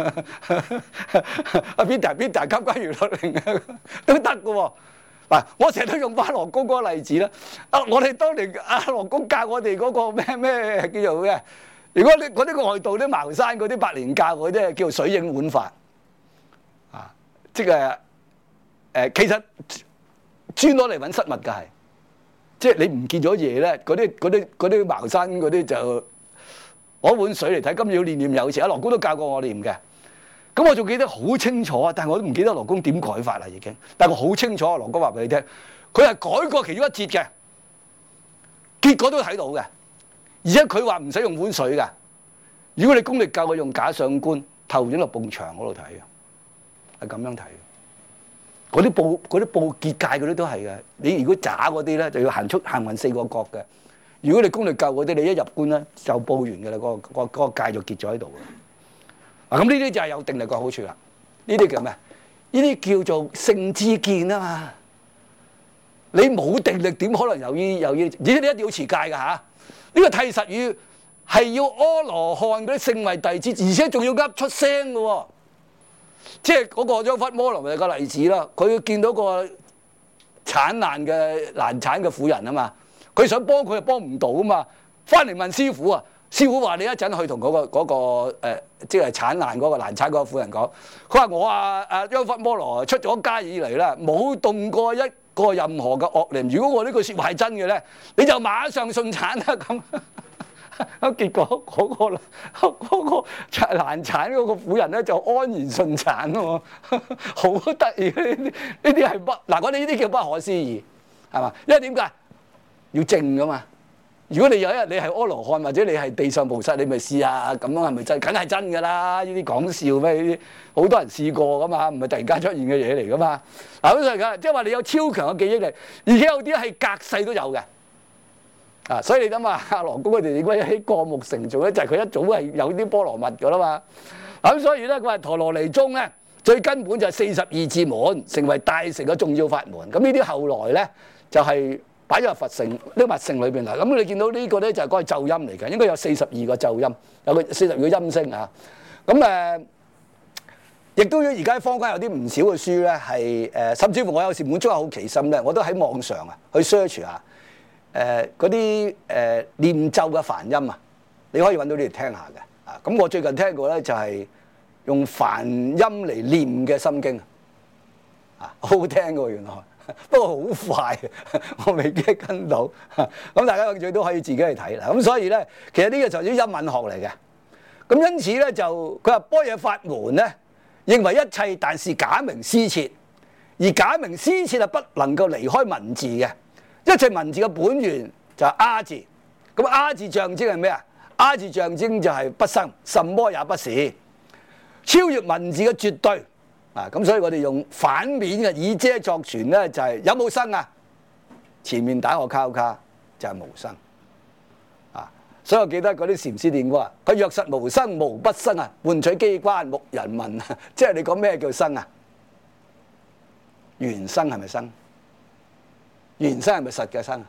阿 Peter Peter 急急如律令都得嘅喎。嗱，我成日都用翻羅公嗰個例子啦。啊，我哋當年阿羅公教我哋嗰個咩咩叫做咩？如果你嗰啲外道啲茅山嗰啲白蓮教嗰啲叫做水影碗法啊，即係誒、呃、其實專攞嚟揾失物嘅係。即係你唔見咗嘢咧，嗰啲嗰啲嗰啲茅山嗰啲就攞碗水嚟睇，今要念念有詞，阿羅公都教過我念嘅。咁我仲記得好清楚啊，但係我都唔記得羅公點改法啦已經。但係我好清楚，羅公話俾你聽，佢係改過其中一節嘅。 結果都睇到嘅。而且佢話唔使用碗水㗎。如果你功力夠，佢用假相官投影落埲牆嗰度睇嘅，係咁樣睇。嗰啲報嗰啲報結界嗰啲都係嘅。你如果渣嗰啲咧，就要行出行運四個角嘅。如果你功力夠嗰啲，你一入關咧就報完嘅啦，嗰、嗰個嗰、嗰個界就結咗喺度嘅。嗱，咁呢啲就係有定力嘅好處啦。呢啲叫咩？呢啲叫做聖之見啊嘛。你冇定力點可能有呢有呢？而且你一定要持戒㗎嚇。呢、啊呢個替實語係要阿羅漢嗰啲聖位弟子，而且仲要噏出聲嘅喎。即係嗰個張忽摩羅咪個例子啦。佢見到個產難嘅難產嘅婦人啊嘛，佢想幫佢又幫唔到啊嘛，翻嚟問師傅啊。師傅話：你一陣去同嗰、那個嗰、那個呃、即係產難嗰個難產嗰個婦人講。佢話：我啊啊央忽摩羅出咗家以嚟咧，冇動過一個任何嘅惡念。如果我呢句説話係真嘅咧，你就馬上順產啦咁。咁結果嗰、那個嗰、那個難產嗰個婦人咧就安然順產喎，好得意呢啲呢啲係不嗱，我哋呢啲叫不可思議係嘛？因為點解要靜噶嘛？如果你有一日你係阿羅漢或者你係地上菩薩，你咪試下咁樣係咪真？梗係真㗎啦！呢啲講笑咩？呢啲好多人試過㗎嘛，唔係突然間出現嘅嘢嚟㗎嘛。嗱，咁所以即係話你有超強嘅記憶力，而且有啲係隔世都有嘅。啊，所以你諗下，阿羅公佢哋點解喺過目成造咧？就係、是、佢一早係有啲波羅蜜㗎啦嘛。咁所以咧，佢話陀羅尼宗咧最根本就係四十二字門，成為大乘嘅重要法門。咁呢啲後來咧就係、是。擺咗入佛乘呢個密乘裏邊啦，咁你見到呢個咧就係嗰個咒音嚟嘅，應該有四十二個咒音，有個四十二個音聲啊。咁誒，亦都而家坊間有啲唔少嘅書咧，係誒，甚至乎我有時滿足下好奇心咧，我都喺網上啊去 search 下誒嗰啲誒念咒嘅梵音啊，你可以揾到呢啲聽下嘅啊。咁我最近聽過咧就係用梵音嚟念嘅心經啊，好好聽嘅喎原來。不過好快，我未必跟到。咁大家有興趣都可以自己去睇啦。咁所以咧，其實呢個就係啲音韻學嚟嘅。咁因此咧，就佢話般若法門咧，認為一切但是假名施設，而假名施設係不能夠離開文字嘅。一切文字嘅本源就係阿字。咁阿字象徵係咩啊？阿字象徵就係不生，什麼也不是，超越文字嘅絕對。啊，咁所以我哋用反面嘅以遮作傳咧，就係、是、有冇生啊？前面打個交叉就係、是、無生啊！所以我記得嗰啲禪師念過啊，佢若實無生無不生啊，換取機關木人問啊，即係你講咩叫生啊？原生係咪生？原生係咪實嘅生啊？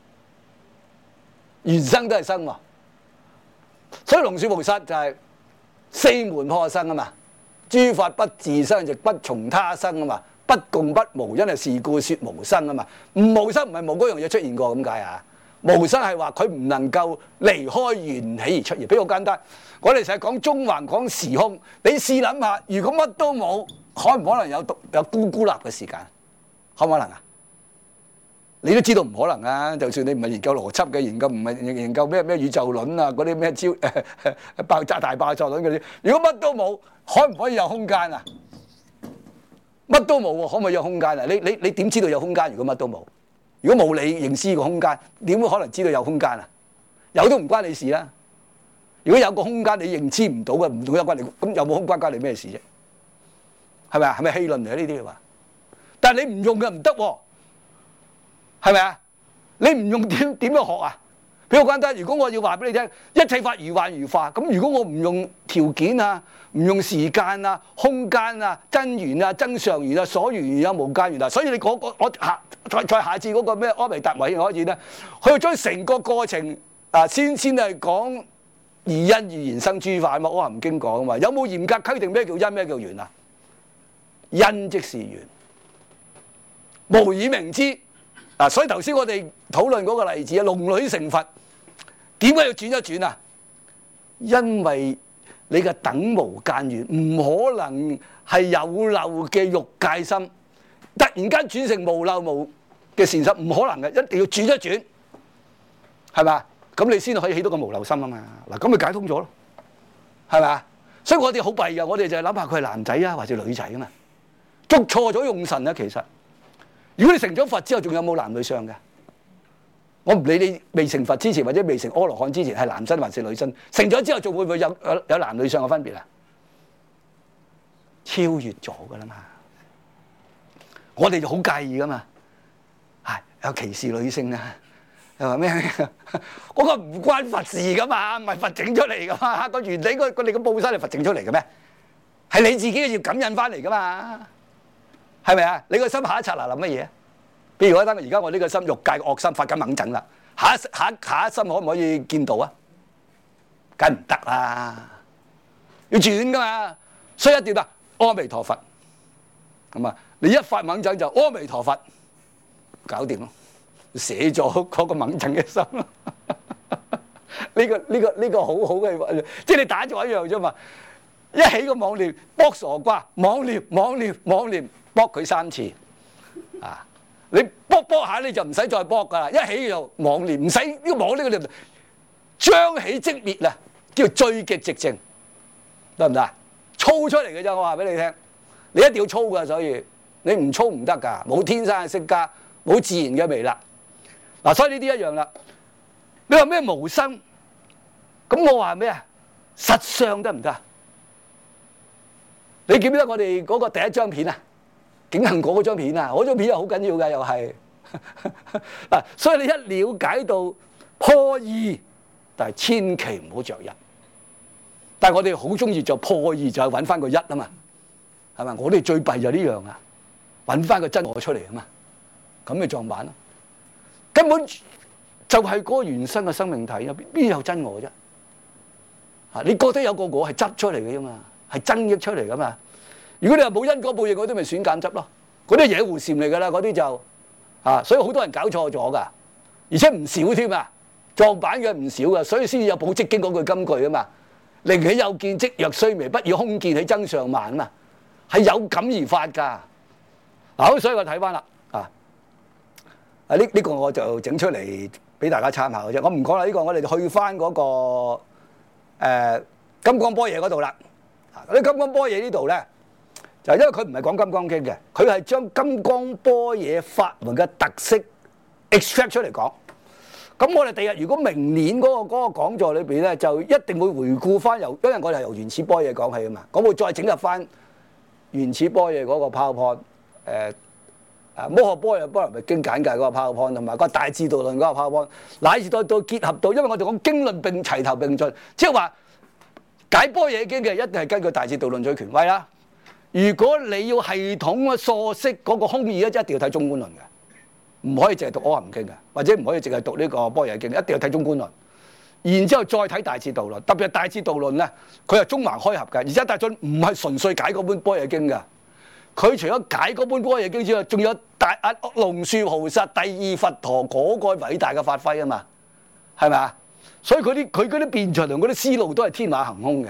原生都係生喎，所以龍樹菩薩就係四門破生啊嘛。諸法不自生，亦不從他生啊嘛，不共不無，因為是故說無生啊嘛。唔無生唔係冇嗰樣嘢出現過咁解啊。無生係話佢唔能夠離開緣起而出現。比較簡單，我哋成日講中環講時空，你試諗下，如果乜都冇，可唔可能有獨有孤孤立嘅時間？可唔可能啊？你都知道唔可能啊！就算你唔係研究邏輯嘅，研究唔係研究咩咩宇宙論啊，嗰啲咩超誒爆炸大爆炸論嗰啲，如果乜都冇，可唔可以有空間啊？乜都冇喎，可唔可以有空間啊？你你你點知道有空間？如果乜都冇，如果冇你認知個空間，點會可能知道有空間啊？有都唔關你事啦。如果有個空間你認知唔到嘅，唔同有關你，咁有冇空間關你咩事啫？係咪啊？係咪戲論嚟啊？呢啲話，但係你唔用嘅唔得喎。係咪啊？你唔用點點樣學啊？比較簡單，如果我要話俾你聽，一切法如幻如化，咁如果我唔用條件啊，唔用時間啊、空間啊、真緣啊、真相緣啊、所緣緣啊、無間緣啊，所以你講、那個、我下再再下次嗰個咩阿彌達維開始咧，佢要將成個過程啊，先先係講二因而言生諸法啊嘛，《阿含經》講啊嘛，有冇嚴格規定咩叫因咩叫緣啊？因即是緣，無以明之。啊！所以頭先我哋討論嗰個例子啊，龍女成佛點解要轉一轉啊？因為你嘅等無間緣唔可能係有漏嘅欲界心，突然間轉成無漏無嘅善心，唔可能嘅，一定要轉一轉，係咪？咁你先可以起到個無漏心啊嘛！嗱，咁咪解通咗咯，係咪？所以我哋好弊㗎，我哋就係諗下佢係男仔啊，或者女仔啊嘛，捉錯咗用神啊，其實。如果你成咗佛之後，仲有冇男女相嘅？ 我唔理你未成佛之前或者未成阿羅漢之前係男身還是女身，成咗之後仲會唔會有有有男女相嘅分別啊？超越咗噶啦嘛！我哋就好介意噶嘛，係有歧視女性啊，又話咩？嗰個唔關佛事噶嘛，唔係佛整出嚟噶嘛，個原理個個你個報身係佛整出嚟嘅咩？係你自己要感應翻嚟噶嘛？係咪啊？你個心下一剎那諗乜嘢？譬如我等而家我呢個心欲界嘅惡心發緊猛陣啦，下一下一下一心可唔可以見到啊？梗唔得啦，要轉噶嘛，所以一定話阿彌陀佛咁啊！你一發猛陣就阿彌陀佛，搞掂咯，寫咗嗰個猛陣嘅心咯。呢個呢個呢個好好嘅，即係你打咗一樣啫嘛。一起個妄念，卜傻瓜，妄念妄念妄念，卜佢三次啊！你卜卜下你就唔使再卜噶啦，一起就妄念，唔使呢個妄呢個念，將起即滅啦，叫最極直正，得唔得啊？操出嚟嘅啫，我話俾你聽，你一定要操噶，所以你唔操唔得噶，冇天生嘅色家，冇自然嘅微辣。嗱、啊，所以呢啲一樣啦。你話咩無生？咁我話咩啊？實相得唔得？你記唔記得我哋嗰個第一張片啊？景行果嗰張片啊，嗰張片又好緊要㗎，又係嗱，所以你一了解到破二，但係千祈唔好着一。但係我哋好中意就破二，就係揾翻個一啊嘛，係咪？我哋最弊就呢樣啊，揾翻個真我出嚟啊嘛，咁咪撞板咯。根本就係嗰個原生嘅生命體入邊，邊有真我啫？啊，你覺得有個我係執出嚟嘅啫嘛，係增益出嚟噶嘛？如果你話冇因果報應，嗰啲咪選揀執咯，嗰啲野狐禪嚟噶啦，嗰啲就啊，所以好多人搞錯咗噶，而且唔少添啊，撞板嘅唔少噶，所以先至有《寶積經》嗰句金句啊嘛，寧喜有見即若須彌，不以空見起增上慢啊嘛，係有感而發噶。嗱，所以我睇翻啦，啊，啊呢呢個我就整出嚟俾大家參考嘅啫，我唔講啦，呢個我哋去翻嗰個誒金剛般若嗰度啦，嗰啲金剛般若呢度咧。就因為佢唔係講金剛經嘅，佢係將金剛般若法門嘅特色 extract 出嚟講。咁我哋第日如果明年嗰個嗰個講座裏邊咧，就一定會回顧翻由，因為我哋係由原始般若講起啊嘛，我會再整入翻原始般若嗰個 PowerPoint，誒誒摩訶般若波羅蜜經簡介嗰個 PowerPoint，同埋個大智度論嗰個 PowerPoint，乃至到到結合到，因為我哋講經論並齊頭並進，即係話解般若經嘅一定係根據大智度論最權威啦。如果你要系統嘅溯釋嗰個空義咧，一定要睇中觀論嘅，唔可以淨係讀阿含經嘅，或者唔可以淨係讀呢個般若經，一定要睇中觀論。然之後再睇大智度論，特別係大智度論咧，佢係中橫開合嘅，而且大進唔係純粹解嗰本般若經嘅，佢除咗解嗰本般若經之外，仲有大阿龍樹菩薩第二佛陀嗰個偉大嘅發揮啊嘛，係咪啊？所以佢啲佢嗰啲辯才同嗰啲思路都係天馬行空嘅。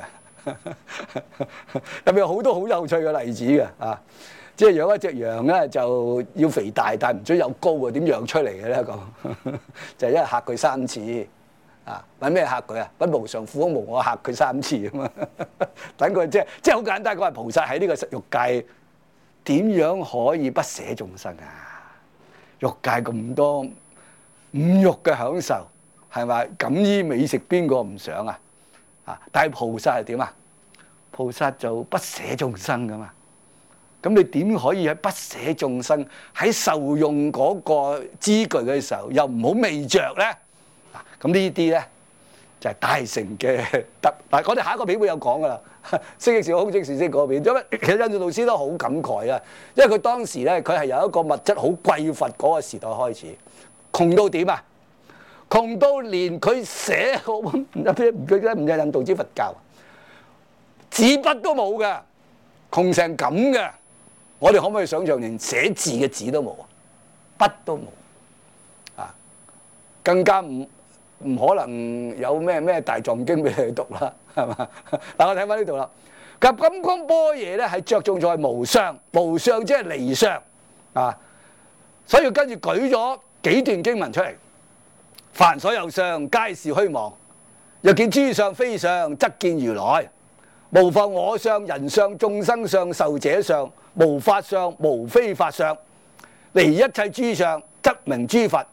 入面有好多好有趣嘅例子嘅啊！即係養一隻羊咧，就要肥大，但係唔准有高啊！點養出嚟嘅咧？咁就係因為嚇佢三次啊！揾咩嚇佢啊？揾無常富翁無我嚇佢三次啊嘛！等佢即係即係好簡單，佢話菩薩喺呢個欲界點樣可以不捨眾生啊？欲界咁多五欲嘅享受係咪？錦衣美食邊個唔想啊？啊！但係菩薩係點啊？菩薩就不捨眾生噶嘛。咁你點可以喺不捨眾生喺受用嗰個資具嘅時候，又唔好未着咧？啊！咁呢啲咧就係、是、大乘嘅得。嗱，我哋下一個片會有講噶啦。色即是空，即是色嗰邊，因為其實印度老師都好感慨啊。因為佢當時咧，佢係由一個物質好匱乏嗰個時代開始，窮到點啊？窮到連佢寫好唔唔記得唔係印度之佛教，紙筆都冇嘅，窮成咁嘅。我哋可唔可以想象連寫字嘅紙都冇啊？筆都冇啊！更加唔唔可能有咩咩大藏經俾你讀啦，係嘛？嗱，我睇翻呢度啦。咁金剛般若咧係着重在無相，無相即係離相啊，所以跟住舉咗幾段經文出嚟。凡所有相，皆是虛妄。若見諸相非相，則見如來。無復我相、人相、眾生相、壽者相，無法相，無非法相。離一切諸相，則名諸佛。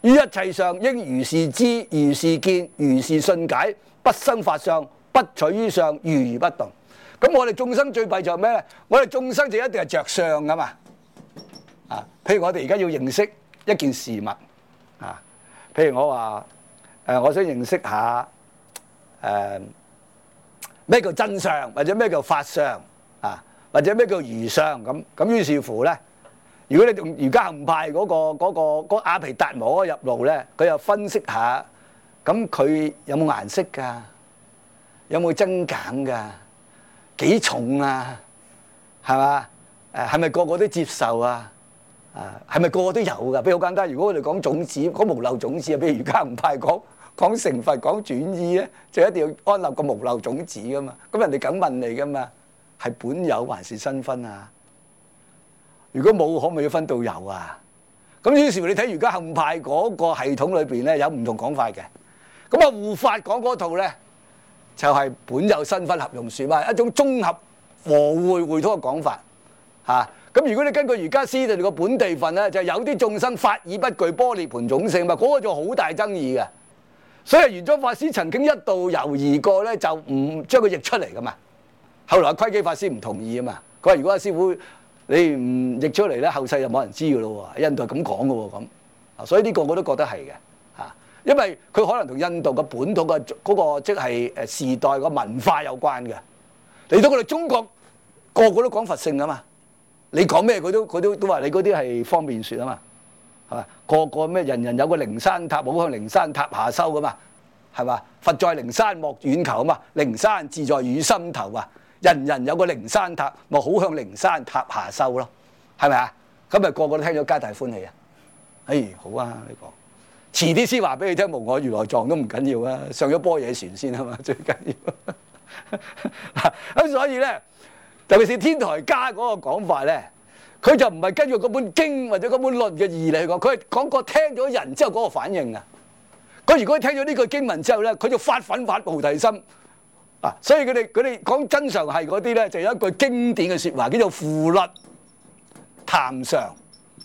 於一切上應如是知、如是見、如是信解，不生法相，不取於相，如如不動。咁我哋眾生最弊就係咩咧？我哋眾生就一定係着相噶嘛。啊，譬如我哋而家要認識一件事物，啊，譬如我話誒、呃，我想認識下誒咩、呃、叫真相，或者咩叫法相，啊，或者咩叫如相咁。咁於是乎咧，如果你用瑜伽行派嗰、那個嗰、那個嗰、那個、阿毗達摩入路咧，佢又分析下，咁佢有冇顏色㗎？有冇增減㗎？幾重啊？係嘛？誒係咪個個都接受啊？啊係咪個個都有㗎？比如好簡單，如果我哋講種子，講無漏種子啊，譬如瑜伽唔派講講成佛講轉依咧，就一定要安立個無漏種子㗎嘛。咁人哋梗問你㗎嘛，係本有還是新分啊？如果冇，可唔可以分到有啊？咁於是乎你睇瑜伽行派嗰個系統裏邊咧，有唔同講法嘅。咁啊護法講嗰套咧，就係本有新分合用說法，一種綜合和匯匯通嘅講法嚇。咁、啊、如果你根據瑜伽師哋個本地分咧，就係、有啲眾生法已不具般涅槃種性嘛，嗰、那個就好大爭議嘅。所以玄奘法師曾經一度猶豫過咧，就唔將佢譯出嚟噶嘛。後來窺基法師唔同意啊嘛，佢話如果阿師傅你唔譯出嚟咧，後世就冇人知噶咯喎。印度係咁講噶喎咁，啊，所以呢個我都覺得係嘅嚇，因為佢可能同印度嘅本土嘅嗰個即係誒時代個文化有關嘅。嚟到我哋中國，個個都講佛性啊嘛，你講咩佢都佢都都話你嗰啲係方便説啊嘛，係嘛？個個咩人人有個靈山塔，冇向靈山塔下修噶嘛，係嘛？佛在靈山莫遠求啊嘛，靈山自在汝心頭啊！人人有個靈山塔，咪好向靈山塔下修咯，係咪啊？咁咪個個都聽咗皆大歡喜啊！哎，好啊，呢個遲啲先話俾你聽，無我如來藏都唔緊要啊，上咗般若船先啊嘛，最緊要。咁所以咧，尤其是天台家嗰個講法咧，佢就唔係根據嗰本經或者嗰本論嘅義嚟講，佢係講個聽咗人之後嗰個反應啊。佢如果聽咗呢句經文之後咧，佢就發奮發菩提心。啊、所以佢哋佢哋講真常係嗰啲咧，就有一句經典嘅説話，叫做扶律談常。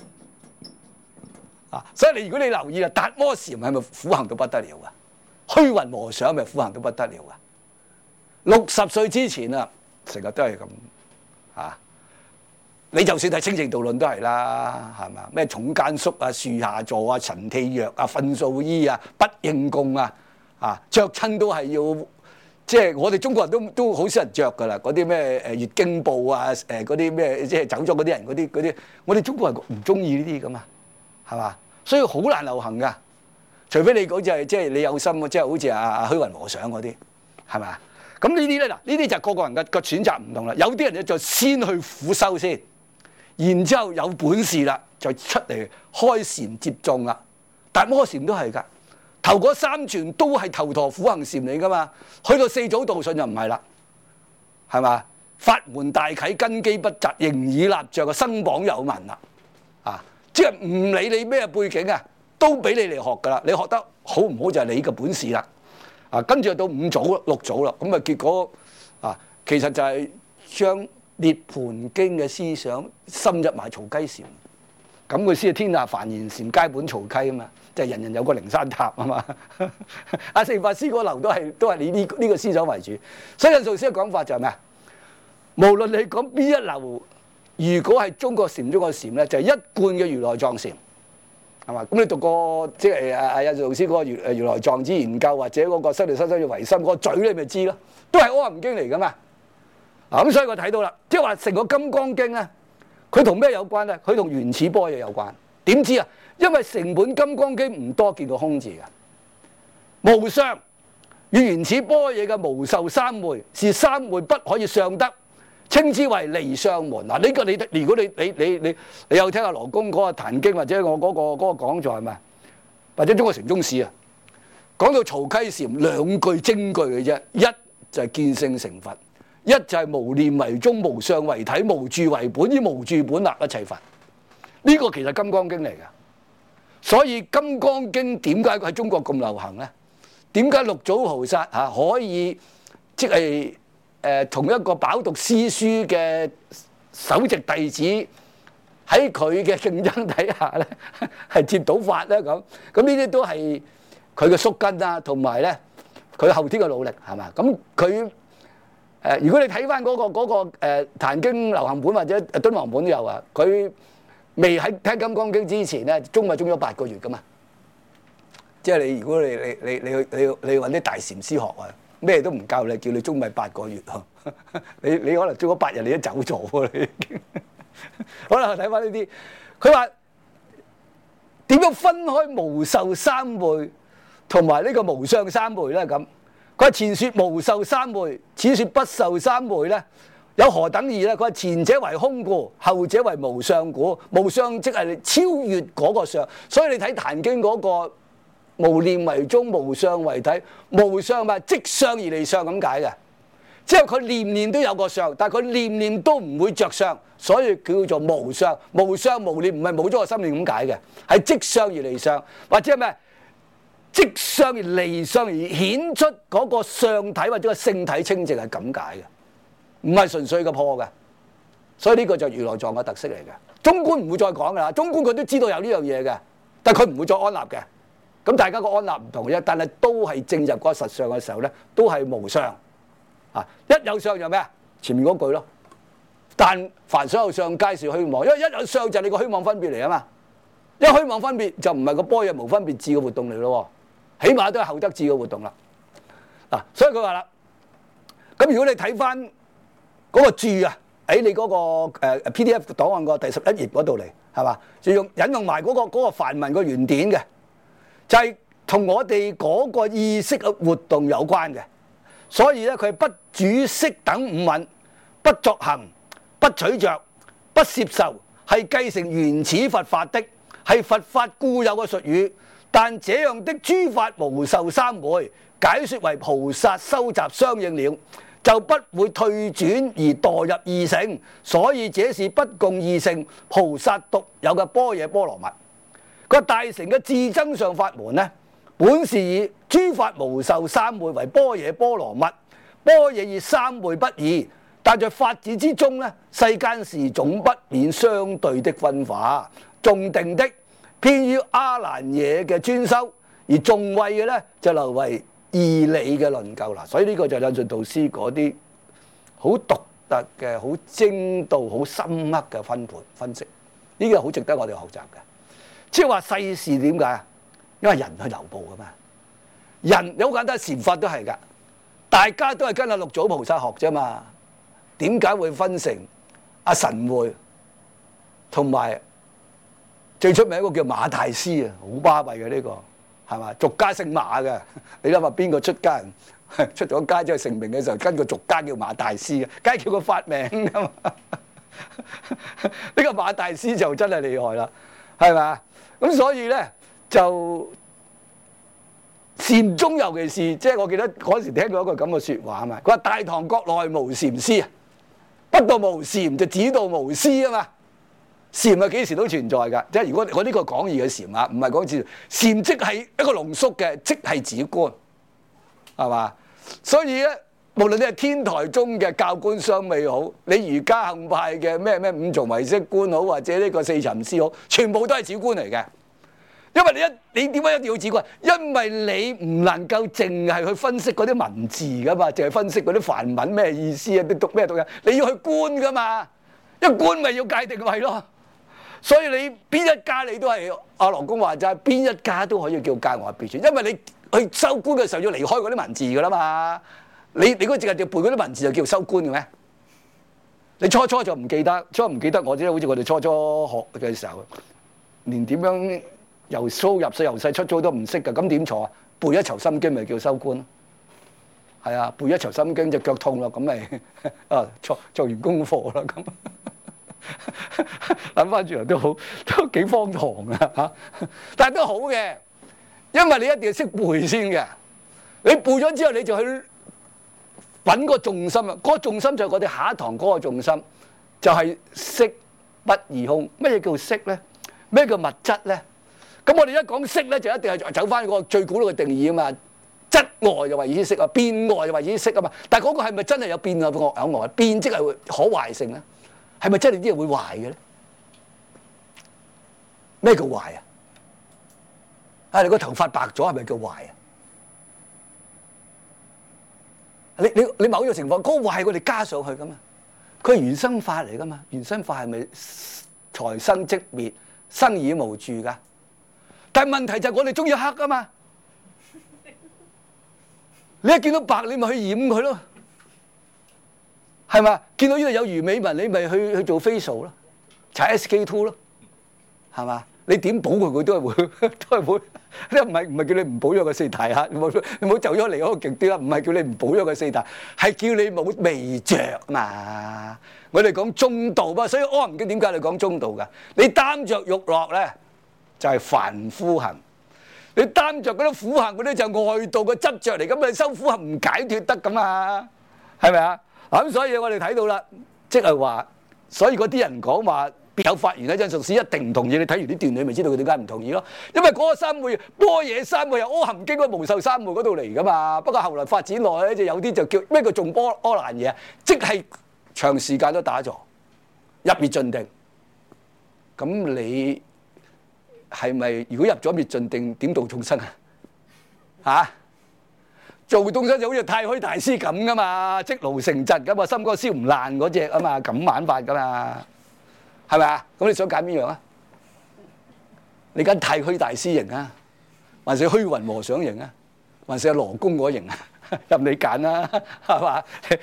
啊，所以你如果你留意啦，達摩禪係咪苦行到不得了啊？虛雲和尚係咪苦行到不得了啊？六十歲之前啊，成日都係咁啊。你就算係清淨道論都係啦，係嘛？咩重間宿啊、樹下座啊、陳氣藥啊、糞掃衣啊、不應供啊，啊着親都係要。即係我哋中國人都都好少人着㗎啦，嗰啲咩誒月經布啊，誒嗰啲咩即係走咗嗰啲人嗰啲嗰啲，我哋中國人唔中意呢啲㗎嘛，係嘛？所以好難流行㗎，除非你嗰隻係即係你有心，即係好似阿阿虛雲和尚嗰啲，係嘛？咁呢啲咧嗱，呢啲就個個人嘅個選擇唔同啦。有啲人咧就先去苦修先，然之後有本事啦，就出嚟開禪接眾啦。達摩禪都係㗎。頭嗰三傳都係頭陀苦行禪嚟噶嘛，去到四祖道信就唔係啦，係嘛？法門大啟，根基不雜，形以立著嘅生榜有文啦，啊！即係唔理你咩背景啊，都俾你嚟學噶啦。你學得好唔好就係你嘅本事啦。啊，跟住到五祖六祖啦，咁啊結果啊，其實就係將涅槃經嘅思想深入埋曹溪禪，咁佢先係天下凡言禪皆本曹溪啊嘛。就係人人有個靈山塔啊嘛，阿成法師嗰流都係都係你呢呢個思想為主，所以印度師嘅講法就係咩啊？無論你講邊一流，如果係中國禪中嘅禪咧，就係、是、一貫嘅如來藏禪，係嘛？咁你讀過即係阿阿印度師嗰個如誒如來藏之研究，或者嗰個修練修修要唯心嗰個嘴，你咪知咯，都係阿含經嚟噶嘛。嗱咁所以我睇到啦，即係話成個金剛經咧，佢同咩有關咧？佢同原始般若有關。點知啊？因為成本金剛經唔多見到空字嘅，無相與原始般若嘅無受三昧，是三昧不可以相得，稱之為離相門。嗱、啊，呢、這個你如果你你你你你有聽阿羅公嗰個壇經，或者我嗰、那個嗰、那個講座係咪？或者中國禪宗史啊，講到曹溪禪兩句精句嘅啫，一就係見性成佛，一就係無念為宗，無相為體，無住為本，以無住本立一切法。呢、這個其實金剛經嚟㗎。所以《金剛經》點解喺中國咁流行咧？點解六祖菩薩嚇可以即係誒同一個飽讀詩書嘅首席弟子喺佢嘅競爭底下咧係接到法咧咁，咁呢啲都係佢嘅宿根啊，同埋咧佢後天嘅努力係嘛？咁佢誒如果你睇翻嗰個嗰、嗰個誒、呃、壇經流行本或者敦煌本都有啊，佢未喺聽金剛經之前咧，中咪中咗八個月噶嘛。即係你如果你你你你去你你揾啲大禪師學啊，咩都唔教你，叫你中咪八個月呵，你你可能中咗八日你都走咗喎，你已經。好啦，睇翻呢啲，佢話點樣分開無受三昧同埋呢個無相三昧咧？咁佢話前說無受三昧，此說不受三昧咧，有何等異咧？佢話前者為空故，後者為無相故。無相即係超越嗰個相，所以你睇《壇經》嗰個無念為宗，無相為體，無相咪即相而離相咁解嘅。即係佢念念都有個相，但係佢念念都唔會着相，所以叫做無相。無相無念唔係冇咗個心念咁解嘅，係即相而離相，或者係咩？即相而離相而顯出嗰個相體或者個性體清淨係咁解嘅，唔係純粹嘅破嘅。所以呢個就係如來藏嘅特色嚟嘅。中觀唔會再講㗎啦，中觀佢都知道有呢樣嘢嘅，但係佢唔會再安立嘅。咁大家個安立唔同啫，但係都係正入嗰個實相嘅時候咧，都係無相。啊！一有相就咩啊？前面嗰句咯。但凡所有相，皆是虛妄。因為一有相就係你個虛妄分別嚟啊嘛。一虛妄分別就唔係個般若無分別智嘅活動嚟咯。起碼都係後得智嘅活動啦。嗱、啊，所以佢話啦，咁如果你睇翻嗰個注啊，喺你嗰、嗰個、呃、P D F 檔案個第十一頁嗰度嚟，係嘛？就用引用埋嗰、嗰個嗰個梵文個原典嘅，就係、是、同我哋嗰個意識嘅活動有關嘅。所以咧，佢係不主色等五蘊，不作行，不取着，不攝受，係繼承原始佛法的，係佛法固有嘅術語。但這樣的諸法無受三昧，解說為菩薩收集相應了，就不會退轉而墮入二乘。所以這是不共二乘菩薩獨有嘅般若波羅蜜。個大乘嘅自增上法門呢，本是以諸法無受三昧為般若波羅蜜，般若以三昧不二，但在法子之中呢，世間事總不免相對的分化。重定的偏於阿難惹嘅專修，而重慧嘅呢，就留為義理嘅論究啦。所以呢個就引述導師嗰啲好獨特嘅、好精度、好深刻嘅分盤分析，呢個好值得我哋學習嘅。即係話世事點解啊？因為人去流布噶嘛。人有好簡單，禪法都係噶，大家都係跟阿六祖菩薩學啫嘛。點解會分成阿神會同埋最出名一個叫馬大師啊？好巴閉嘅呢個係嘛？俗家姓馬嘅，你諗下邊個出家人出咗家之後成名嘅時候跟個俗家叫馬大師嘅，梗係叫佢發名㗎嘛。呢個馬大師就真係厲害啦，係嘛？咁所以咧就。禪宗尤其是，即係我記得嗰時聽過一句咁嘅説話啊嘛，佢話大唐國內無禪師啊，不到無禪就只到無師啊嘛。禪係幾時都存在㗎，即係如果我呢個講義嘅禪啊，唔係講字，禪即係一個濃縮嘅，即係止觀，係嘛？所以咧，無論你係天台宗嘅教觀相味好，你儒家行派嘅咩咩五重唯識觀好，或者呢個四尋思好，全部都係止觀嚟嘅。因為你一你點解一定要止觀？因為你唔能夠淨係去分析嗰啲文字噶嘛，淨係分析嗰啲梵文咩意思啊？你讀咩讀啊？你要去觀噶嘛，一觀咪要界定位咯。所以你邊一家你都係阿羅公話齋，邊一家都可以叫界外別傳，因為你去修觀嘅時候要離開嗰啲文字噶啦嘛。你你嗰淨係要背嗰啲文字就叫修觀嘅咩？你初初就唔記得，初唔記得我啫，好似我哋初初學嘅時候，連點樣？由蘇入世，由細出咗都唔識㗎，咁點坐啊？背一籌心經咪叫修觀咯？係啊，背一籌心經隻腳痛咯，咁咪啊做做完功課啦咁。諗翻轉頭都好，都幾荒唐啊嚇！但係都好嘅，因為你一定要識背先嘅。你背咗之後，你就去揾個重心啊！嗰個重心就係我哋下一堂嗰個重心，就係色不異空。乜嘢叫色咧？咩叫物質咧？咁我哋一講色咧，就一定係走翻個最古老嘅定義啊嘛。質外就為之色啊，變外就為之色啊嘛。但係嗰個係咪真係有變啊？有外變即係可壞性咧？係咪真係啲嘢會壞嘅咧？ 咩叫壞啊？啊，你個頭髮白咗係咪叫壞啊？你你你某種情況，嗰、那個壞我哋加上去噶嘛？佢係原生法嚟噶嘛？原生法係咪財生即滅，生而無住噶？但係問題就係我哋中意黑噶嘛？你一見到白，你咪去染佢咯，係咪？見到呢度有魚尾紋，你咪去去做 facial 咯，搽 S K two 咯，係嘛？你點補佢，佢都係會，都係會。你唔係唔係叫你唔補咗個四大啊？你冇你冇走咗嚟嗰個極端啦。唔係叫你唔補咗個四大，係叫你冇味着嘛。我哋講中道嘛，所以《阿含經》點解你講中道㗎？你擔着欲樂咧，就係、是、凡夫行；你擔着嗰啲苦行嗰啲就外道嘅執着嚟。咁你修苦行唔解脫得㗎嘛？係咪啊？咁所以我哋睇到啦，即係話，所以嗰啲人講話。有發言咧，真屬師一定唔同意。你睇完啲段你咪知道佢點解唔同意咯。因為嗰個三昧般若三昧係阿含經嗰無受三昧嗰度嚟噶嘛。不過後來發展落咧，就有啲就叫咩叫頌波阿蘭嘢，即係長時間都打坐入滅盡定。咁你係咪如果入咗滅盡定，點度眾生啊？嚇！做眾生就好似太虛大師咁噶嘛，積勞成疾噶嘛，心肝燒唔爛嗰隻啊嘛，咁玩法噶嘛。係咪啊？咁你想揀邊樣啊？你揀太虛大師型啊，還是虛雲和尚型啊，還是羅公嗰型啊？任你揀啦，係嘛？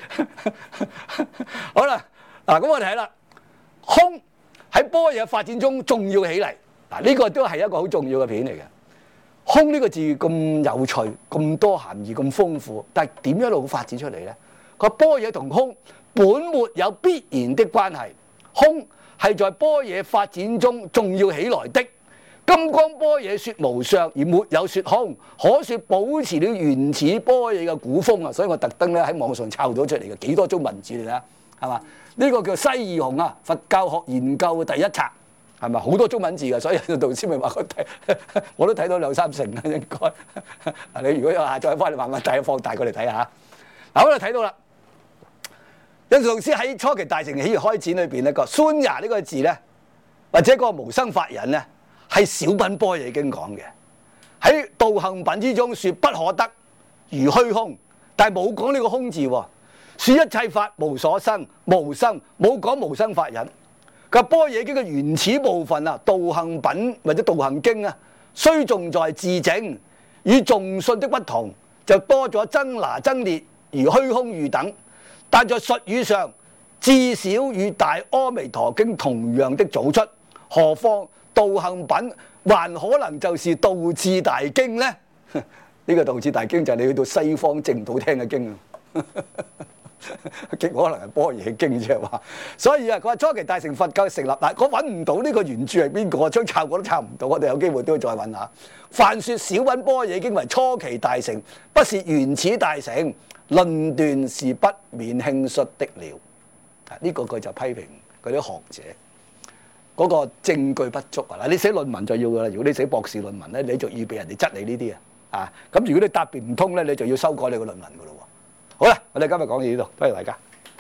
好啦，嗱咁我哋睇啦，空喺般若發展中重要起嚟，嗱、這、呢個都係一個好重要嘅片嚟嘅。空呢個字咁有趣，咁多含義，咁豐富，但係點一路發展出嚟咧？個般若同空本沒有必然的關係，空係在般若發展中重要起來的。金剛般若說無相，而沒有說空，可說保持了原始般若嘅古風啊！所以我特登咧喺網上抄咗出嚟嘅，幾多中文字嚟啦，係嘛？呢、這個叫西義雄啊，佛教學研究嘅第一冊，係咪好多中文字嘅？所以導師咪話我睇，我都睇到兩三成啦，應該。你如果有下載翻嚟，慢慢睇放大過嚟睇下。嗱，我哋睇到啦。印度老師喺初期大乘起源開展裏邊呢個孫牙呢個字咧，或者個無生法忍咧，係小品般若經講嘅。喺道行品之中說不可得如虛空，但係冇講呢個空字喎。說一切法無所生無生，冇講無生法忍。個般若經嘅原始部分啊，道行品或者道行經啊，雖重在自證，與重信的不同，就多咗增拿增列如虛空喻等。但在術語上，至少與大阿彌陀經同樣的組出，何況道行品還可能就是道次大經呢？呢、這個道次大經就係你去到西方淨土聽嘅經啊，極可能係般若經啫話。所以啊，佢話初期大乘佛教成立，嗱，我揾唔到呢個原著係邊個，將抄我都抄唔到，我哋有機會都要再揾下。凡說小品般若經為初期大乘，不是原始大乘。論斷是不免輕率的了，啊、這、呢個佢就批評嗰啲學者嗰、那個證據不足啊！嗱，你寫論文就要噶啦，如果你寫博士論文咧，你就預備人哋質你呢啲啊，啊咁如果你答辯唔通咧，你就要修改你個論文噶咯喎。好啦，我哋今日講到呢度，多謝大家。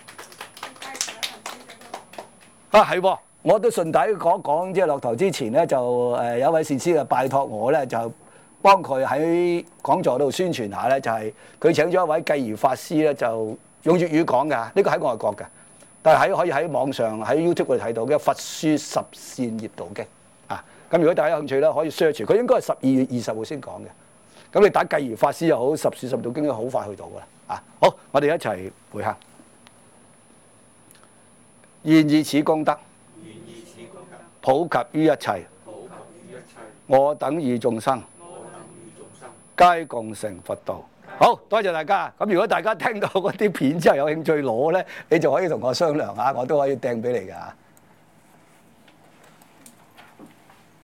啊係，我都順帶講講，即係落台之前咧，就誒、呃、有位善師啊拜託我咧就。幫佢喺講座度宣傳下咧，就係佢請咗一位繼兒法師咧，就用粵語講㗎。呢個喺外國嘅，但係喺可以喺網上喺 YouTube 度睇到嘅《佛說十善業道經》啊。咁如果大家有興趣咧，可以 search。佢應該係十二月二十號先講嘅。咁你打繼兒法師又好，《十善十道經》都好快去到㗎啦。啊，好，我哋一齊回向。願以此功德，普及於一切，我等與眾生。皆共成佛道。好多謝大家。咁如果大家聽到嗰啲片之後有興趣攞咧，你就可以同我商量下，我都可以掟俾你㗎。